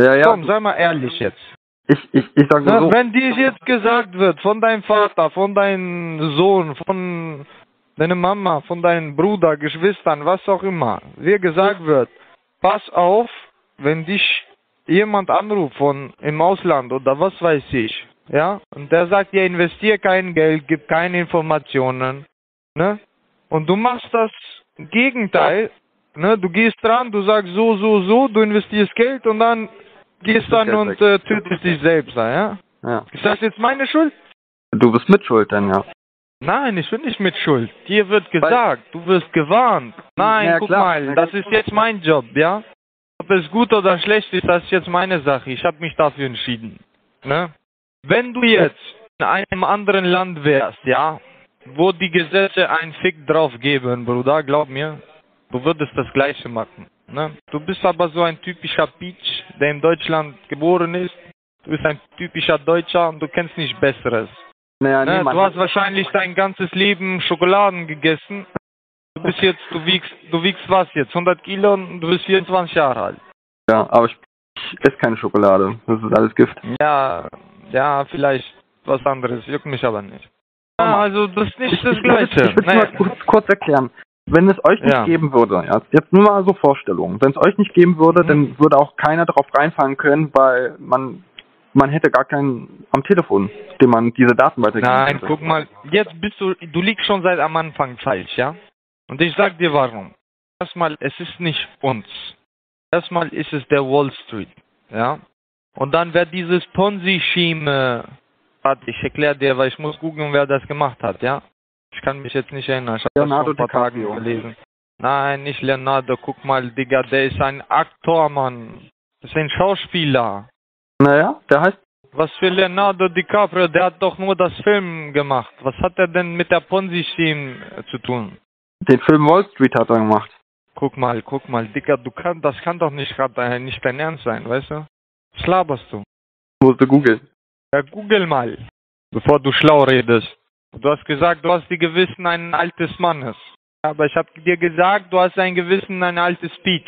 F: Ja, ja.
D: Komm, sei mal ehrlich jetzt.
F: Ich, ich, ich sag mal
D: Na,
F: so.
D: wenn dir jetzt gesagt wird von deinem Vater, von deinem Sohn, von deiner Mama, von deinem Bruder, Geschwistern, was auch immer, dir gesagt wird, pass auf, wenn dich jemand anruft von im Ausland oder was weiß ich, ja, und der sagt dir, investier kein Geld, gib keine Informationen, ne, und du machst das Gegenteil, ne, du gehst dran, du sagst so, so, so, du investierst Geld und dann gehst dann und äh, tötest dich selbst, ja?
F: Ja.
D: Ist das jetzt meine Schuld?
F: Du bist mitschuld dann, ja.
D: Nein, ich bin nicht mit Schuld. Dir wird gesagt, du wirst gewarnt. Nein,
F: Ja,
D: guck
F: klar.
D: mal,
F: Ja,
D: das ist jetzt mein Job, ja? Ob es gut oder schlecht ist, das ist jetzt meine Sache. Ich habe mich dafür entschieden. Ne? Wenn du jetzt in einem anderen Land wärst, ja, wo die Gesetze einen Fick drauf geben, Bruder, glaub mir, du würdest das Gleiche machen. Ne? Du bist aber so ein typischer Peach, der in Deutschland geboren ist. Du bist ein typischer Deutscher und du kennst nichts Besseres.
F: Naja,
D: Ne?
F: nee, man
D: Du hast
F: hat-
D: wahrscheinlich dein ganzes Leben Schokoladen gegessen. Du bist jetzt, du wiegst, du wiegst was jetzt? hundert Kilo und du bist vierundzwanzig Jahre alt.
F: Ja, aber ich, ich esse keine Schokolade. Das ist alles Gift.
D: Ja, ja, vielleicht was anderes, juckt mich aber nicht. Ja, also das ist nicht das
F: Ich,
D: Gleiche.
F: ich will
D: Naja.
F: mal kurz, kurz erklären. Wenn es euch nicht
D: Ja.
F: geben würde, ja, jetzt nur mal so Vorstellungen, wenn es euch nicht geben würde,
D: Mhm.
F: dann würde auch keiner drauf reinfallen können, weil man man hätte gar keinen am Telefon, dem man diese Daten weitergeben
D: Nein,
F: könnte.
D: guck mal, jetzt bist du, du liegst schon seit am Anfang falsch, ja? Und ich sag dir warum. Erstmal, es ist nicht uns. Erstmal ist es der Wall Street, ja? Und dann wird dieses Ponzi-Scheme, warte, ich erkläre dir, weil ich muss googeln, wer das gemacht hat, ja? Ich kann mich jetzt nicht erinnern, ich habe das
F: Leonardo
D: vor ein paar Tagen
F: DiCaprio.
D: gelesen. Nein, nicht Leonardo, guck mal, Digga, der ist ein Aktor, Mann. Das ist ein Schauspieler.
F: Naja, der heißt,
D: Was für Leonardo DiCaprio, der hat doch nur das Film gemacht. Was hat er denn mit der Ponzi-Scheme äh, zu tun?
F: den Film Wall Street hat er gemacht.
D: Guck mal, guck mal, Dicker, du kann, das kann doch nicht grad dein, nicht dein Ernst sein, weißt du? Was laberst du?
F: Musste googeln.
D: Ja, google mal, bevor du schlau redest. Du hast gesagt, du hast die Gewissen eines altes Mannes. Aber ich habe dir gesagt, du hast ein Gewissen ein altes Piet.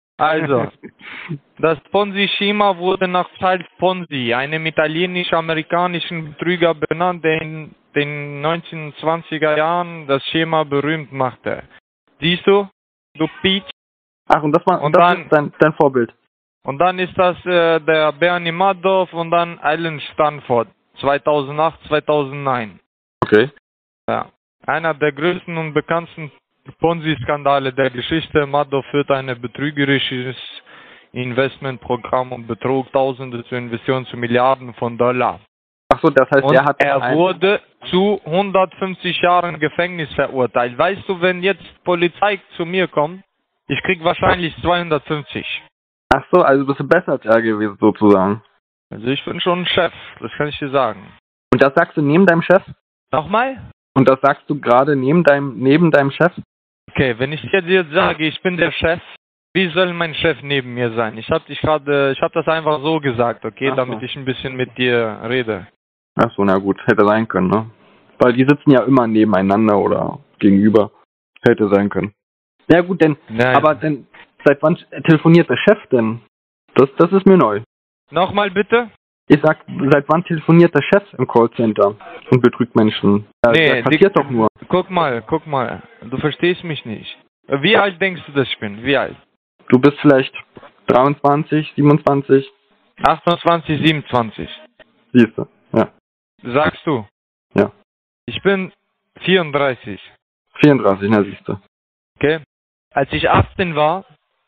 D: Also, das Ponzi-Schema wurde nach Charles Ponzi, einem italienisch-amerikanischen Betrüger, benannt, der in den neunzehnhundertzwanziger Jahren das Schema berühmt machte. Siehst du, du Piet?
F: Ach, und das war
D: Und
F: das
D: dann-
F: ist dein, dein Vorbild.
D: Und dann ist das äh, der Bernie Madoff und dann Alan Stanford, zweitausendacht, zweitausendneun.
F: Okay.
D: Ja. Einer der größten und bekanntesten Ponzi-Skandale der Geschichte. Madoff führte ein betrügerisches Investmentprogramm und betrug Tausende zu Investitionen zu Milliarden von Dollar.
F: Ach so, das heißt,
D: Und
F: er hat
D: er
F: ein-
D: wurde zu hundertfünfzig Jahren Gefängnis verurteilt. Weißt du, wenn jetzt Polizei zu mir kommt, ich krieg wahrscheinlich zweihundertfünfzig.
F: Ach so, also bist du besser als er gewesen, sozusagen.
D: Also ich bin schon ein Chef, das kann ich dir sagen.
F: Und das sagst du neben deinem Chef?
D: Nochmal?
F: Und das sagst du gerade neben deinem, neben deinem Chef?
D: Okay, wenn ich jetzt, jetzt sage, ich bin der Chef, wie soll mein Chef neben mir sein? Ich habe dich gerade, ich habe das einfach so gesagt, okay,
F: Ach so.
D: damit ich ein bisschen mit dir rede.
F: Ach so, na gut, hätte sein können, ne? Weil die sitzen ja immer nebeneinander oder gegenüber. Hätte sein können. Ja gut, denn,
D: Nein.
F: aber denn, seit wann telefoniert der Chef denn? Das, das ist mir neu.
D: Nochmal bitte?
F: Ich sag, seit wann telefoniert der Chef im Callcenter und betrügt Menschen? Ja,
D: Nee,
F: der kassiert
D: die-
F: doch nur.
D: Guck mal, guck mal, du verstehst mich nicht. Wie alt denkst du, dass ich bin? Wie alt?
F: Du bist vielleicht dreiundzwanzig, siebenundzwanzig,
D: achtundzwanzig, siebenundzwanzig.
F: siehst du. Ja.
D: Sagst du?
F: Ja.
D: Ich bin vierunddreißig,
F: vierunddreißig, na siehst du.
D: okay? Als ich achtzehn war,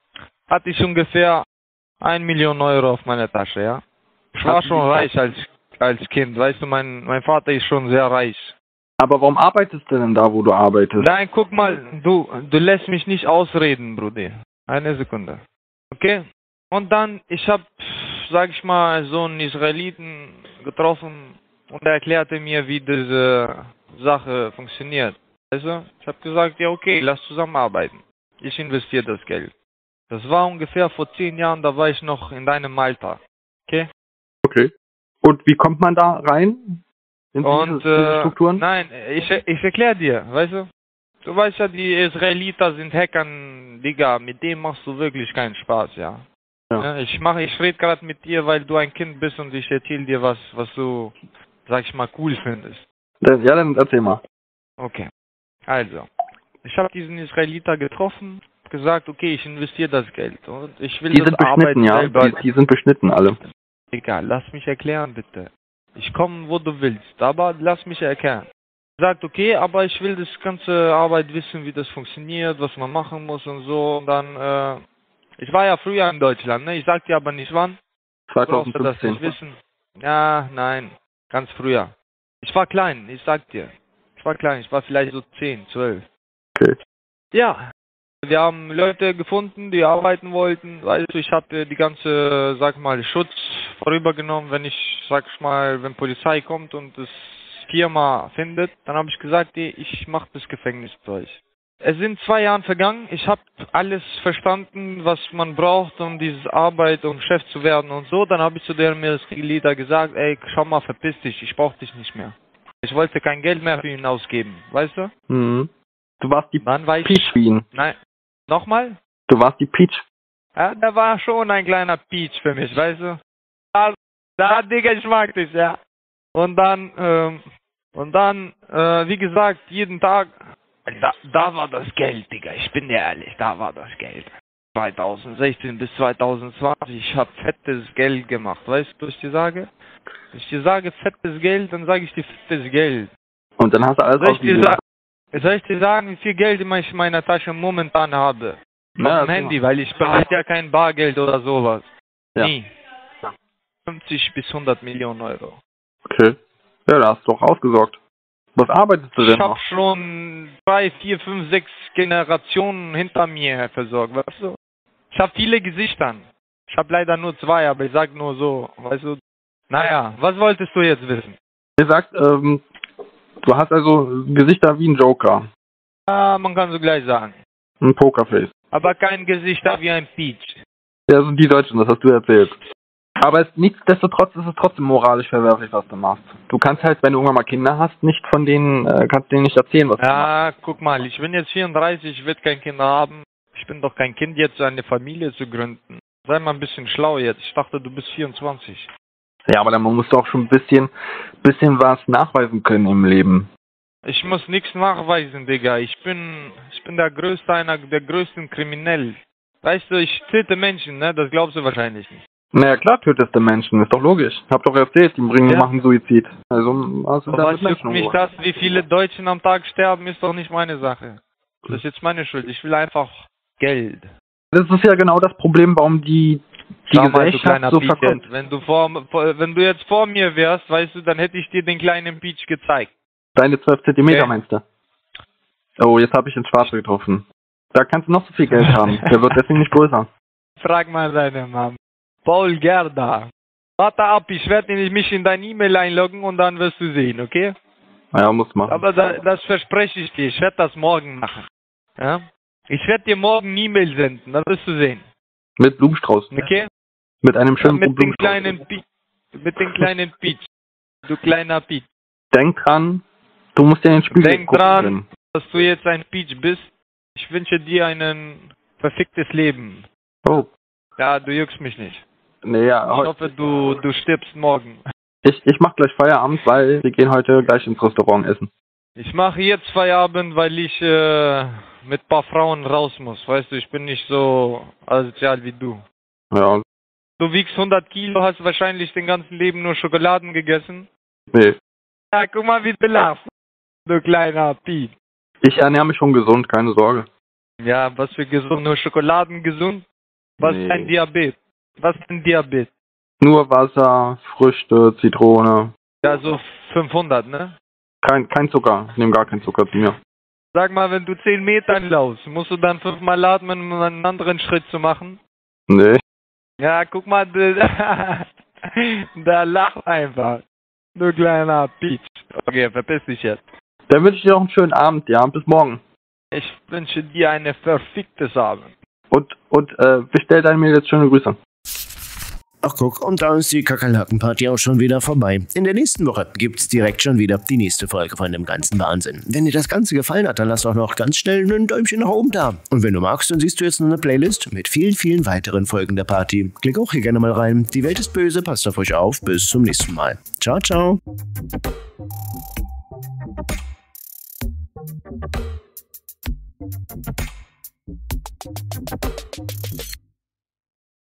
D: hatte ich ungefähr eine Million Euro auf meiner Tasche, ja? Ich war
F: Hast du
D: schon
F: die-
D: reich als, als Kind, weißt du, mein, mein Vater ist schon sehr reich.
F: Aber warum arbeitest du denn da, wo du arbeitest?
D: Nein, guck mal, du, du lässt mich nicht ausreden, Bruder. Eine Sekunde. Okay? Und dann, ich hab, sag ich mal, so einen Israeliten getroffen und er erklärte mir, wie diese Sache funktioniert. Weißt du? Ich hab gesagt, ja okay, lass zusammenarbeiten. Ich investiere das Geld. Das war ungefähr vor zehn Jahren, da war ich noch in deinem Alter. Okay?
F: Okay. Und wie kommt man da rein? In
D: Und
F: diese, diese
D: äh,
F: Strukturen?
D: nein, ich, ich erkläre dir, weißt du? Du weißt ja, die Israeliter sind Hackern, Digga, mit dem machst du wirklich keinen Spaß, ja.
C: Ja.
D: Ja, ich mache, ich rede gerade mit dir, weil du ein Kind bist und ich erzähle dir was, was du, sag ich mal, cool findest.
C: Ja, dann erzähl mal.
D: Okay. Also, ich habe diesen Israeliter getroffen, gesagt, okay, ich investiere das Geld und ich will
C: Die
D: das
C: sind beschnitten, ja.
D: selber.
C: Die, die sind beschnitten alle.
D: Egal, lass mich erklären, bitte. Ich komme, wo du willst, aber lass mich erklären. Sagt, okay, aber ich will das ganze Arbeit wissen, wie das funktioniert, was man machen muss und so. Und dann, äh, ich war ja früher in Deutschland, ne? Ich sag dir aber nicht wann. Brauchst du das nicht
C: zwanzig fünfzehn.
D: wissen? Ja, nein, ganz früher. Ich war klein, ich sag dir. Ich war klein, ich war vielleicht so zehn, zwölf.
C: Okay.
D: Ja, wir haben Leute gefunden, die arbeiten wollten. Weißt du, ich habe die ganze, sag mal, Schutz vorübergenommen, wenn ich, sag ich mal, wenn Polizei kommt und das Firma findet, dann habe ich gesagt, ey, ich mache das Gefängnis für euch. Es sind zwei Jahre vergangen, ich habe alles verstanden, was man braucht, um diese Arbeit, um Chef zu werden und so. Dann habe ich zu dem Israeliter gesagt, ey, schau mal, verpiss dich, ich brauche dich nicht mehr. Ich wollte kein Geld mehr für ihn ausgeben, weißt du?
C: Mhm. Du warst die
D: Dann war ich...
C: Peach für ihn.
D: Nein, nochmal?
C: Du warst die Peach.
D: Ja, der war schon ein kleiner Peach für mich, weißt du? Da, da Digga, ich mag dich, ja. Und dann, ähm, und dann, äh, wie gesagt, jeden Tag, da, da war das Geld, Digga, ich bin dir ehrlich, da war das Geld. zwanzig sechzehn bis zwanzig zwanzig, ich hab fettes Geld gemacht, weißt du, was ich dir sage? Wenn ich dir sage fettes Geld, dann sage ich dir fettes Geld.
C: Und dann hast du alles
D: Soll ich dir,
C: ausgegeben.
D: sa soll ich dir sagen, wie viel Geld ich in meiner Tasche momentan habe?
C: Ja,
D: Auf dem Handy, weil ich behalte ja kein Bargeld oder sowas.
C: Ja.
D: Nie. fünfzig bis hundert Millionen Euro.
C: Okay. Ja, da hast du doch ausgesorgt. Was arbeitest du denn
D: Ich habe
C: noch?
D: schon drei, vier, fünf, sechs Generationen hinter mir versorgt, weißt du? Ich habe viele Gesichter. Ich habe leider nur zwei, aber ich sag nur so, weißt du? Naja, was wolltest du jetzt wissen?
C: Ihr sagt, ähm, du hast also Gesichter wie ein Joker.
D: Ja, man kann so gleich sagen.
C: Ein Pokerface.
D: Aber kein Gesichter wie ein Peach.
C: Ja, das sind die Deutschen, das hast du erzählt. Aber es, nichtsdestotrotz ist es trotzdem moralisch verwerflich, was du machst. Du kannst halt, wenn du irgendwann mal Kinder hast, nicht von denen, äh, kannst denen nicht erzählen, was du machst.
D: Ja, guck mal, ich bin jetzt vierunddreißig, ich will kein Kinder haben. Ich bin doch kein Kind, jetzt eine Familie zu gründen. Sei mal ein bisschen schlau jetzt. Ich dachte, du bist vierundzwanzig.
C: Ja, aber dann musst du auch schon ein bisschen, bisschen was nachweisen können im Leben.
D: Ich muss nichts nachweisen, Digga. Ich bin, ich bin der größte, einer der größten Kriminellen. Weißt du, ich töte Menschen, ne? Das glaubst du wahrscheinlich nicht.
C: Naja, klar tötest du Menschen, ist doch logisch. Hab doch erzählt, die bringen,
D: Ja.
C: machen Suizid. Also, hast du
D: Aber
C: da
D: was juckt mich
C: umgebracht.
D: das, wie viele Deutschen am Tag sterben, ist doch nicht meine Sache. Das ist jetzt meine Schuld. Ich will einfach Geld.
C: Das ist ja genau das Problem, warum die, die
D: Schau mal, du
C: Gesellschaft
D: kleiner
C: so
D: Peach
C: verkommt.
D: jetzt. Wenn du vor, vor, wenn du jetzt vor mir wärst, weißt du, dann hätte ich dir den kleinen Peach gezeigt.
C: Deine zwölf Zentimeter
D: Okay.
C: meinst du? Oh, jetzt habe ich ins Schwarze getroffen. Da kannst du noch so viel Geld haben. Der wird deswegen nicht größer.
D: Frag mal deine Mom. Paul Gerda. Warte ab, ich werde mich in dein E-Mail einloggen und dann wirst du sehen, okay?
C: Ja, muss machen.
D: Aber da, das verspreche ich dir. Ich werde das morgen machen. Ja? Ich werde dir morgen eine E-Mail senden, dann wirst du sehen.
C: Mit Blumenstrauß.
D: Okay?
C: Mit einem
D: Ja,
C: schönen
D: mit den
C: Blumenstrauß.
D: kleinen Peach. Mit den kleinen Peach. Du kleiner Peach.
C: Denk dran, du musst ja in den Spiegel
D: Denk
C: gucken
D: dran,
C: können.
D: dass du jetzt ein Peach bist. Ich wünsche dir ein perfektes Leben.
C: Oh,
D: Ja, du juckst mich nicht.
C: nee, ja,
D: Ich
C: heu-
D: hoffe, du, du stirbst morgen.
C: ich, ich mach gleich Feierabend, weil wir gehen heute gleich ins Restaurant essen.
D: Ich mache jetzt Feierabend, weil ich äh, mit ein paar Frauen raus muss. Weißt du, ich bin nicht so asozial wie du.
C: Ja,
D: Du wiegst hundert Kilo, hast wahrscheinlich den ganzen Leben nur Schokoladen gegessen.
C: nee.
D: Ja, guck mal, wie du lachst. Du kleiner Piep.
C: Ich ernähre mich schon gesund, keine Sorge.
D: Ja, was für gesund, nur Schokoladen gesund? Was
C: Nee.
D: ist ein Diabet? Was ist ein Diabet?
C: Nur Wasser, Früchte, Zitrone.
D: Ja, so fünfhundert, ne?
C: Kein, kein Zucker. Ich nehme gar keinen Zucker zu mir.
D: Sag mal, wenn du zehn Metern laufst, musst du dann fünfmal atmen, um einen anderen Schritt zu machen?
C: Nee.
D: Ja, guck mal, der, der lacht einfach. Du kleiner Peach. Okay, verpiss dich jetzt.
C: Dann wünsche ich dir noch einen schönen Abend, ja. Bis morgen.
D: Ich wünsche dir eine verficktes Abend.
C: Und, und äh, bestell deine Mädels schöne Grüße.
A: Ach guck, und da ist die Kakerlaken-Party auch schon wieder vorbei. In der nächsten Woche gibt's direkt schon wieder die nächste Folge von dem ganzen Wahnsinn. Wenn dir das Ganze gefallen hat, dann lass doch noch ganz schnell ein Däumchen nach oben da. Und wenn du magst, dann siehst du jetzt noch eine Playlist mit vielen, vielen weiteren Folgen der Party. Klick auch hier gerne mal rein. Die Welt ist böse, passt auf euch auf. Bis zum nächsten Mal. Ciao, ciao.